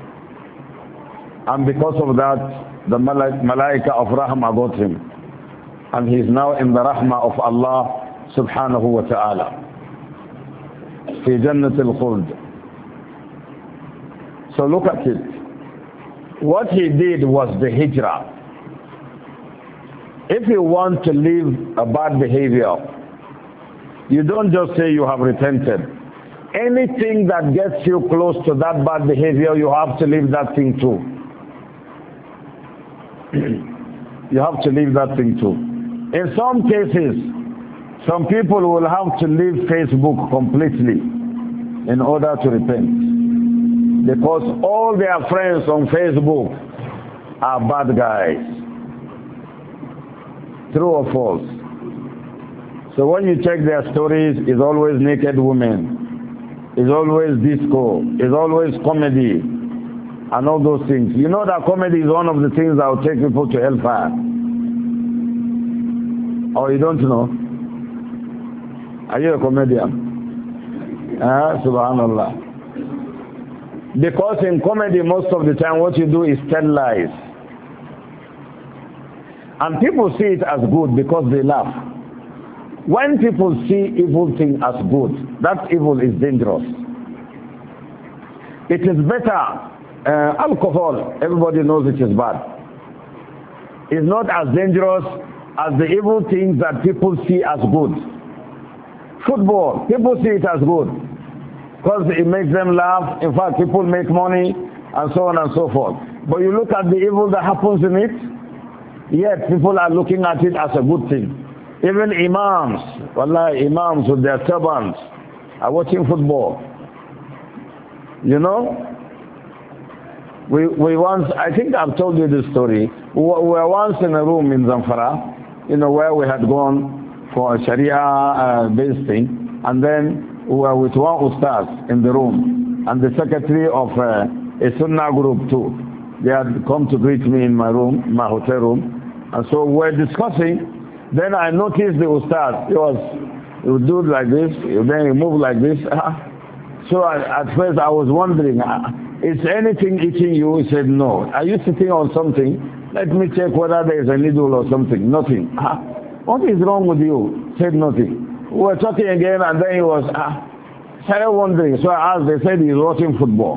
S1: And because of that, the Malaika of Rahmah got him. And he is now in the Rahmah of Allah subhanahu wa ta'ala. في جنة الخلد. So look at it. What he did was the hijrah. If you want to leave a bad behavior, you don't just say you have repented. Anything that gets you close to that bad behavior, you have to leave that thing too. You have to leave that thing too. In some cases, some people will have to leave Facebook completely in order to repent. Because all their friends on Facebook are bad guys. True or false? So when you check their stories, it's always naked women. It's always disco. It's always comedy. And all those things. You know that comedy is one of the things that will take people to hellfire. Or you don't know? Are you a comedian? Subhanallah. Because in comedy, most of the time, what you do is tell lies. And people see it as good because they laugh. When people see evil thing as good, that evil is dangerous. It is better. Alcohol, everybody knows it is bad. It's not as dangerous as the evil things that people see as good. Football, people see it as good because it makes them laugh. In fact, people make money and so on and so forth. But you look at the evil that happens in it, yet people are looking at it as a good thing. Even imams, wallahi, imams with their turbans are watching football. You know? We once, I think I've told you this story. We were once in a room in Zamfara, you know, where we had gone for a Sharia-based thing, and then we were with one ustaz in the room, and the secretary of a Sunnah group too. They had come to greet me in my room, my hotel room, and so we were discussing. Then I noticed the ustaz. He would do it like this, then he moved like this. So at first I was wondering, is anything eating you? He said, no. Are you sitting on something? Let me check whether there is a needle or something. Nothing. What is wrong with you? Said nothing. We were talking again and then he was, started wondering. So I asked, they said he's watching football.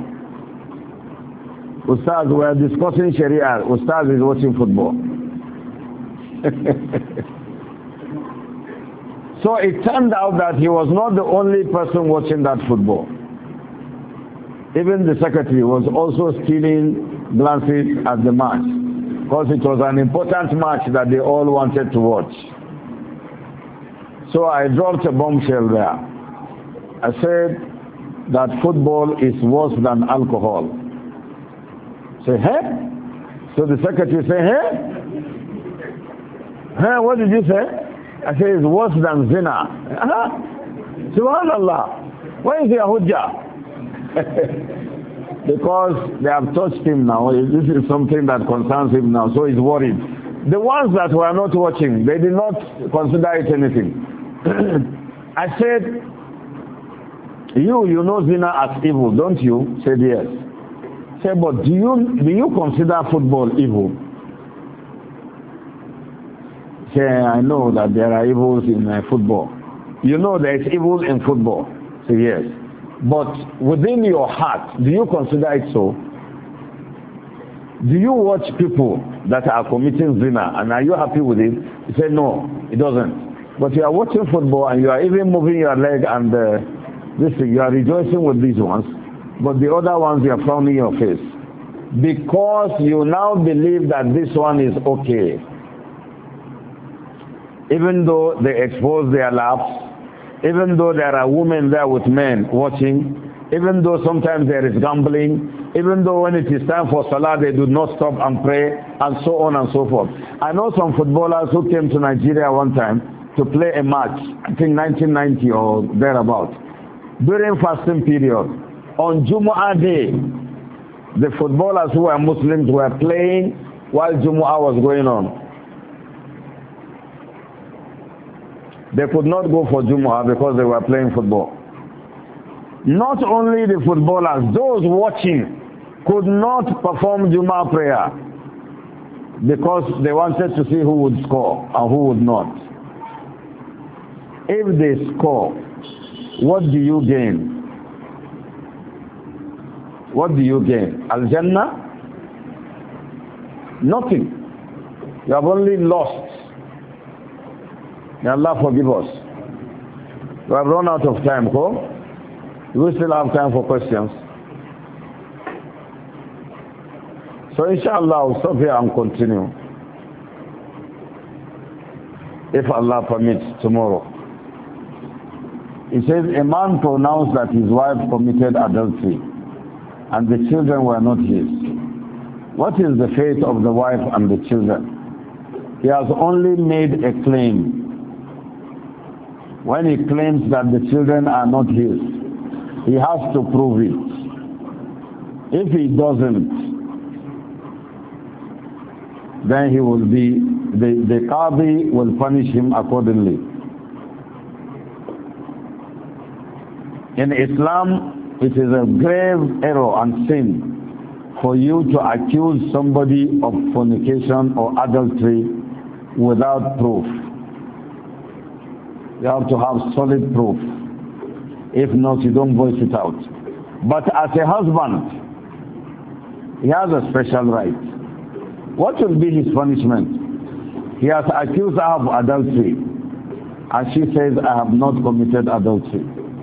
S1: Ustaz, we are discussing Sharia. Ustaz is watching football. So it turned out that he was not the only person watching that football. Even the secretary was also stealing glances at the match because it was an important match that they all wanted to watch. So I dropped a bombshell there. I said that football is worse than alcohol. Say, hey? So the secretary said, hey? Hey, what did you say? I said, it's worse than zina. Subhanallah. Where is your hujjah? Because they have touched him now. This is something that concerns him now, so he's worried. The ones that were not watching, they did not consider it anything. I said, you know zina as evil, don't you? Said yes. Said, but do you consider football evil? Say, I know that there are evils in football. You know there is evil in football. Say yes. But within your heart, do you consider it so? Do you watch people that are committing zina and are you happy with it? You say no, it doesn't. But you are watching football and you are even moving your leg and this thing, you are rejoicing with these ones. But the other ones you are frowning your face. Because you now believe that this one is okay. Even though they expose their laps, even though there are women there with men watching, even though sometimes there is gambling, even though when it is time for salah they do not stop and pray, and so on and so forth. I know some footballers who came to Nigeria one time to play a match, I think 1990 or thereabout, during fasting period. On Jumu'ah day, the footballers who were Muslims were playing while Jumu'ah was going on. They could not go for Jumu'ah because they were playing football. Not only the footballers, those watching could not perform Jumu'ah prayer because they wanted to see who would score and who would not. If they score, what do you gain? What do you gain? Al-Jannah? Nothing. You have only lost. May Allah forgive us. We have run out of time, Ko. We still have time for questions. So inshallah, I'll stop here and continue. If Allah permits, tomorrow. It says, a man pronounced that his wife committed adultery and the children were not his. What is the fate of the wife and the children? He has only made a claim. When he claims that the children are not his, he has to prove it. If he doesn't, then he will be, the Qadi will punish him accordingly. In Islam, it is a grave error and sin for you to accuse somebody of fornication or adultery without proof. You have to have solid proof. If not, you don't voice it out. But as a husband, he has a special right. What will be his punishment? He has accused her of adultery, and she says, I have not committed adultery.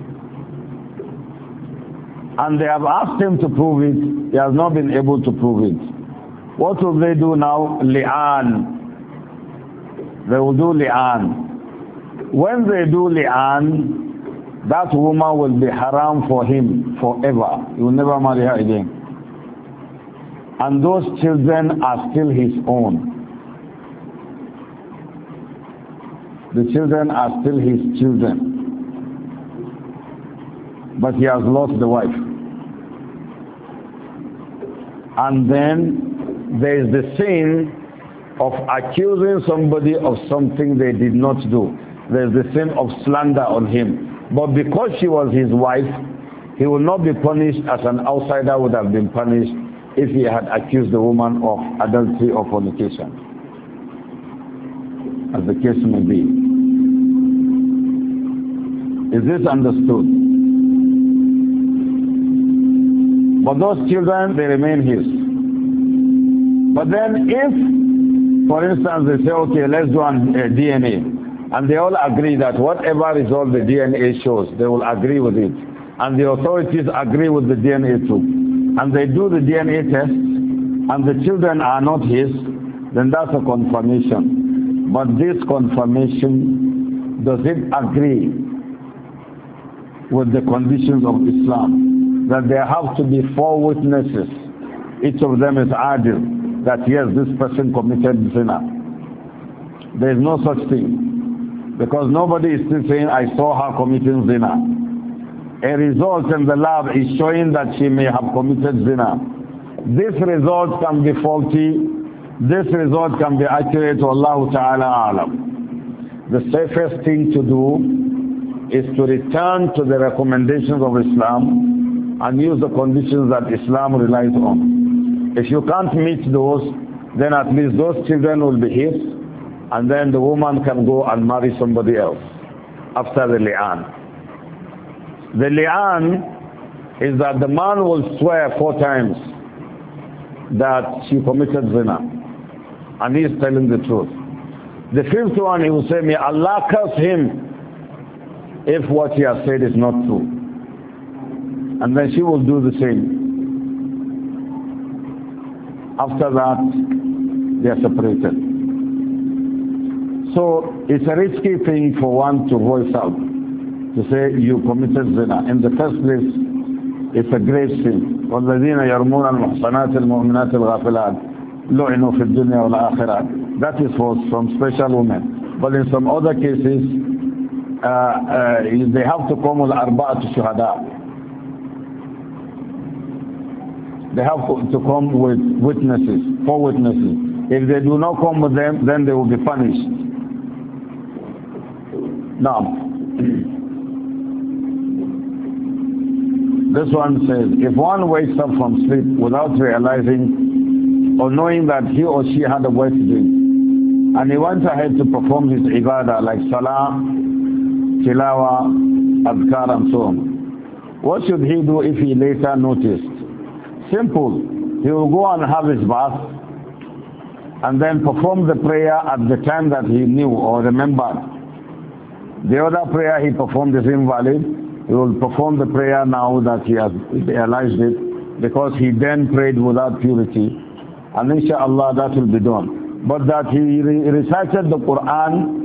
S1: And they have asked him to prove it. He has not been able to prove it. What will they do now? Li'an. They will do li'an. When they do li'an, that woman will be haram for him forever. He will never marry her again. And those children are still his own. The children are still his children. But he has lost the wife. And then there is the sin of accusing somebody of something they did not do. There is the sin of slander on him. But because she was his wife, he will not be punished as an outsider would have been punished if he had accused the woman of adultery or fornication, as the case may be. Is this understood? But those children, they remain his. But then if, for instance, they say, okay, let's do a DNA, and they all agree that whatever result the DNA shows, they will agree with it. And the authorities agree with the DNA too. And they do the DNA test, and the children are not his, then that's a confirmation. But this confirmation, does it agree with the conditions of Islam? That there have to be 4 witnesses. Each of them is adil, that yes, this person committed zina. There is no such thing. Because nobody is still saying, I saw her committing zina. A result in the lab is showing that she may have committed zina. This result can be faulty. This result can be accurate. Wallahu ta'ala alam. The safest thing to do is to return to the recommendations of Islam and use the conditions that Islam relies on. If you can't meet those, then at least those children will be his, and then the woman can go and marry somebody else after the li'an. The li'an is that the man will swear 4 times that she committed zina, and he is telling the truth. The 5th one, he will say, may Allah curse him if what he has said is not true. And then she will do the same. After that, they are separated. So it's a risky thing for one to voice out, to say you committed zina. In the first place, it's a grave sin. وَالَّذِينَ يَرْمُونَ الْمُحْصَنَاتِ الْمُؤْمِنَاتِ الْغَافِلَاتِ لُعِنُوا فِي الدُّنْيَا وَالْآخِرَةِ. That is for some special women. But in some other cases, they have to come with arba'atu shuhada. They have to come with witnesses, 4 witnesses. If they do not come with them, then they will be punished. Now, this one says, if one wakes up from sleep without realizing or knowing that he or she had a wet dream, and he went ahead to perform his ibadah like salah, tilawa, adhkar and so on, what should he do if he later noticed? Simple. He will go and have his bath and then perform the prayer at the time that he knew or remembered. The other prayer he performed is invalid. He will perform the prayer now that he has realized it, because he then prayed without purity, and inshallah that will be done. But that he recited the Quran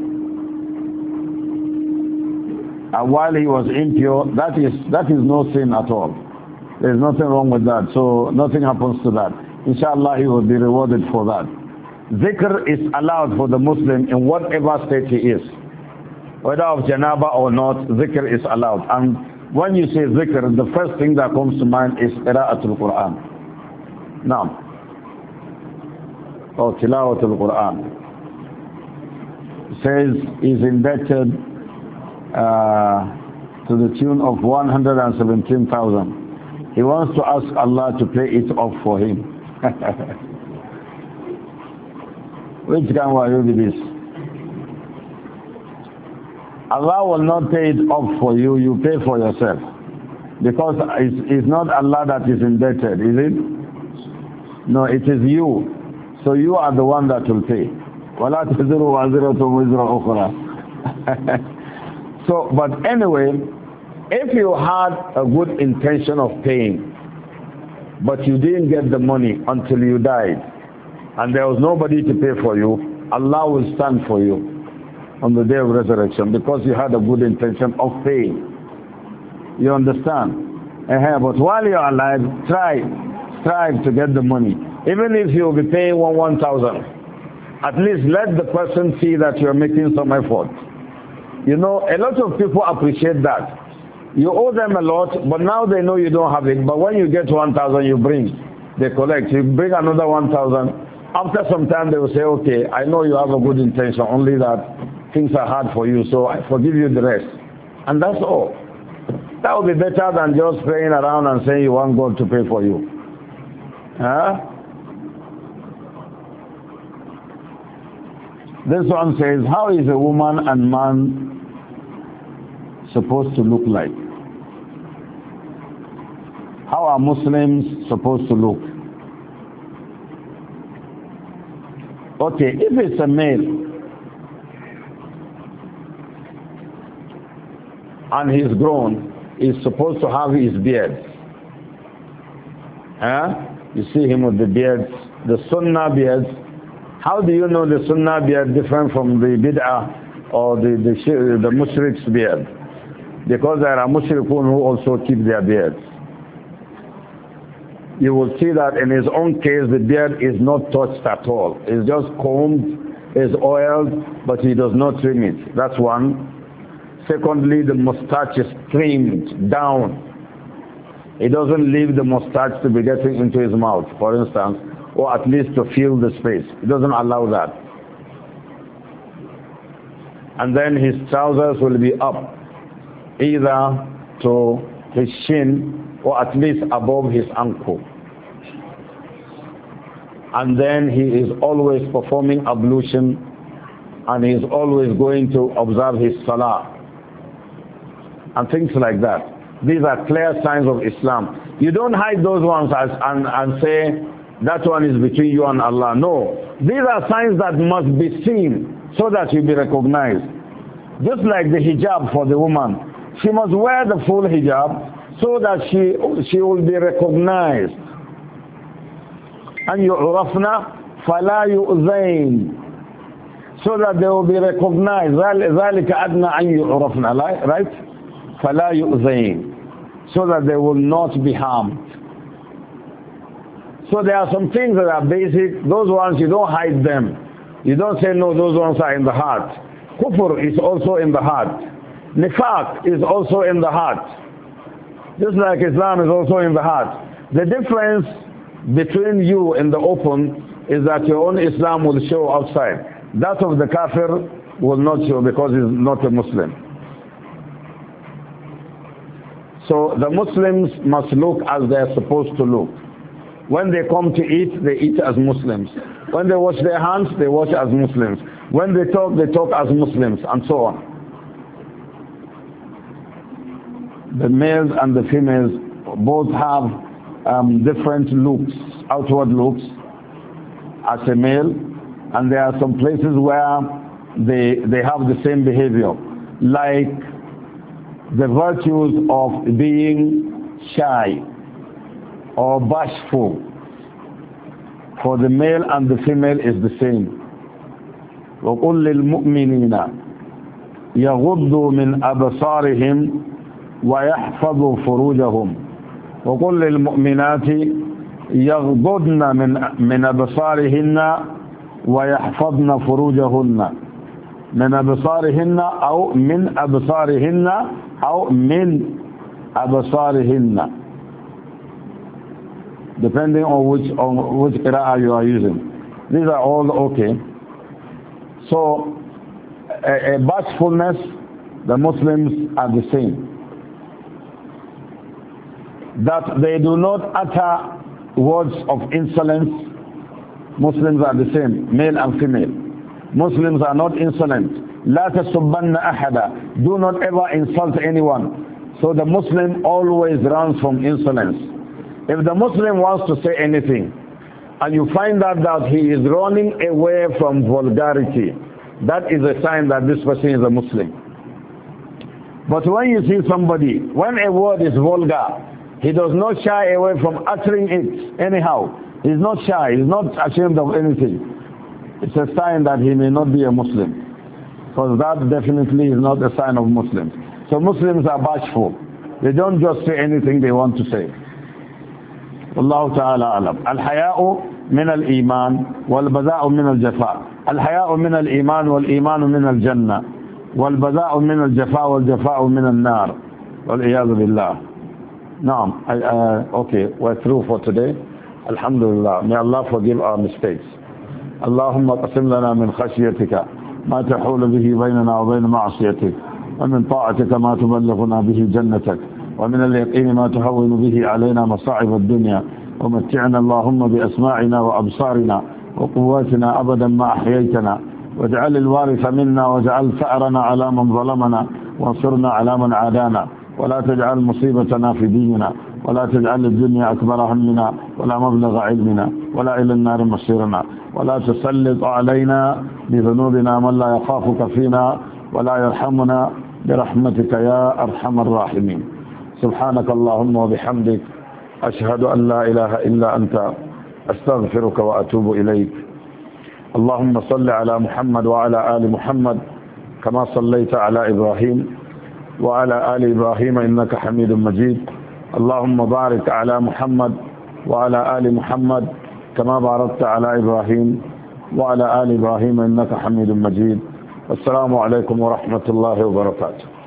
S1: while he was impure, that is no sin at all. There is nothing wrong with that, so nothing happens to that. Inshallah he will be rewarded for that. Zikr is allowed for the Muslim in whatever state he is. Whether of janaba or not, zikr is allowed. And when you say zikr, the first thing that comes to mind is qira'atul Quran. Now, or tilawatul Quran. It says he's indebted to the tune of 117,000. He wants to ask Allah to pay it off for him. Which can we do this? Allah will not pay it off for you, you pay for yourself. Because it's not Allah that is indebted, is it? No, it is you. So you are the one that will pay. وَلَا تَزِرُ وَازِرَةٌ وِزْرَ أُخْرَى. So, but anyway, if you had a good intention of paying, but you didn't get the money until you died, and there was nobody to pay for you, Allah will stand for you on the day of resurrection, because you had a good intention of paying. You understand? But while you're alive, strive to get the money. Even if you'll be paying 1,000, at least let the person see that you're making some effort. You know, a lot of people appreciate that. You owe them a lot, but now they know you don't have it. But when you get 1,000, you bring. They collect. You bring another 1,000. After some time, they will say, okay, I know you have a good intention, only that things are hard for you, so I forgive you the rest. And that's all. That would be better than just praying around and saying you want God to pay for you. Huh? This one says, how is a woman and man supposed to look like? How are Muslims supposed to look? Okay, if it's a male, and he's grown, he's supposed to have his beard. You see him with the beard the sunnah beards. How do you know the sunnah beard different from the bid'ah or the mushrik's beard? Because there are mushrikun who also keep their beards. You will see that in his own case, the beard is not touched at all. It's just combed, it's oiled, but he does not trim it. That's one. Secondly, the mustache is trimmed down. He doesn't leave the mustache to be getting into his mouth, for instance, or at least to fill the space. He doesn't allow that. And then his trousers will be up, either to his shin or at least above his ankle. And then he is always performing ablution, and he is always going to observe his salah and things like that. These are clear signs of Islam. You don't hide those ones and say that one is between you and Allah. No, these are signs that must be seen so that you be recognized. Just like the hijab for the woman, she must wear the full hijab so that she will be recognized. And يُعْرَفْنَا فَلَا يُؤْذَيْنَ, so that they will be recognized. ذَلِكَ أَدْنَى أَنْ يُعْرَفْنَا, right? فَلَا يُؤْذَيْنَ, so that they will not be harmed. So there are some things that are basic. Those ones, you don't hide them. You don't say, no, those ones are in the heart. Kufr is also in the heart. Nifaq is also in the heart. Just like Islam is also in the heart. The difference between you in the open is that your own Islam will show outside. That of the kafir will not show because he's not a Muslim. So the Muslims must look as they're supposed to look. When they come to eat, they eat as Muslims. When they wash their hands, they wash as Muslims. When they talk as Muslims, and so on. The males and the females both have different looks, outward looks as a male, and there are some places where they have the same behavior, like the virtues of being shy or bashful. For the male and the female is the same. وَقُلْ لِلْمُؤْمِنِينَ يَغُضُّوا مِنْ أَبْصَارِهِمْ وَيَحْفَظُوا فُرُوجَهُمْ وَقُلْ لِلْمُؤْمِنَاتِ يَغْضُضْنَ مِنْ أَبْصَارِهِنَّ وَيَحْفَظْنَ فُرُوجَهُنَّ من أبصارهن أو من أبصارهن أو من أبصارهن, depending on which qira'ah you are using. These are all okay. So a bashfulness, the Muslims are the same. That they do not utter words of insolence, Muslims are the same, male and female. Muslims are not insolent. لا تسبن أحدا, do not ever insult anyone. So the Muslim always runs from insolence. If the Muslim wants to say anything and you find out that he is running away from vulgarity, that is a sign that this person is a Muslim. But when you see somebody, when a word is vulgar, he does not shy away from uttering it anyhow. He's not shy, he's not ashamed of anything. It's a sign that he may not be a Muslim, because that definitely is not a sign of Muslims. So Muslims are bashful. They don't just say anything they want to say. Wallahu ta'ala alam. Al-haya'u min al-iman wal-bada'u min al-jafa. Al-haya'u min al-iman wal-imanu min al-jannah wal-bada'u min al-jafa wal-jafa'u min al-nar. Wal-iyadhu billah. Naam. Okay, we're through for today. Alhamdulillah. May Allah forgive our mistakes. اللهم اقسم لنا من خشيتك ما تحول به بيننا وبين معصيتك ومن طاعتك ما تبلغنا به جنتك ومن اليقين ما تهون به علينا مصاعب الدنيا ومتعنا اللهم بأسماعنا وأبصارنا وقواتنا أبدا ما أحييتنا واجعل الوارث منا واجعل ثأرنا على من ظلمنا وانصرنا على من عادانا ولا تجعل مصيبتنا في ديننا ولا تجعل الدنيا أكبر همنا ولا مبلغ علمنا ولا إلى النار مصيرنا ولا تسلط علينا بذنوبنا من لا يخافك فينا ولا يرحمنا برحمتك يا أرحم الراحمين. سبحانك اللهم وبحمدك أشهد أن لا إله إلا أنت أستغفرك وأتوب إليك. اللهم صل على محمد وعلى آل محمد كما صليت على إبراهيم وعلى آل إبراهيم إنك حميد مجيد. اللهم بارك على محمد وعلى آل محمد كما باركت على إبراهيم وعلى آل إبراهيم إنك حميد مجيد. السلام عليكم ورحمة الله وبركاته.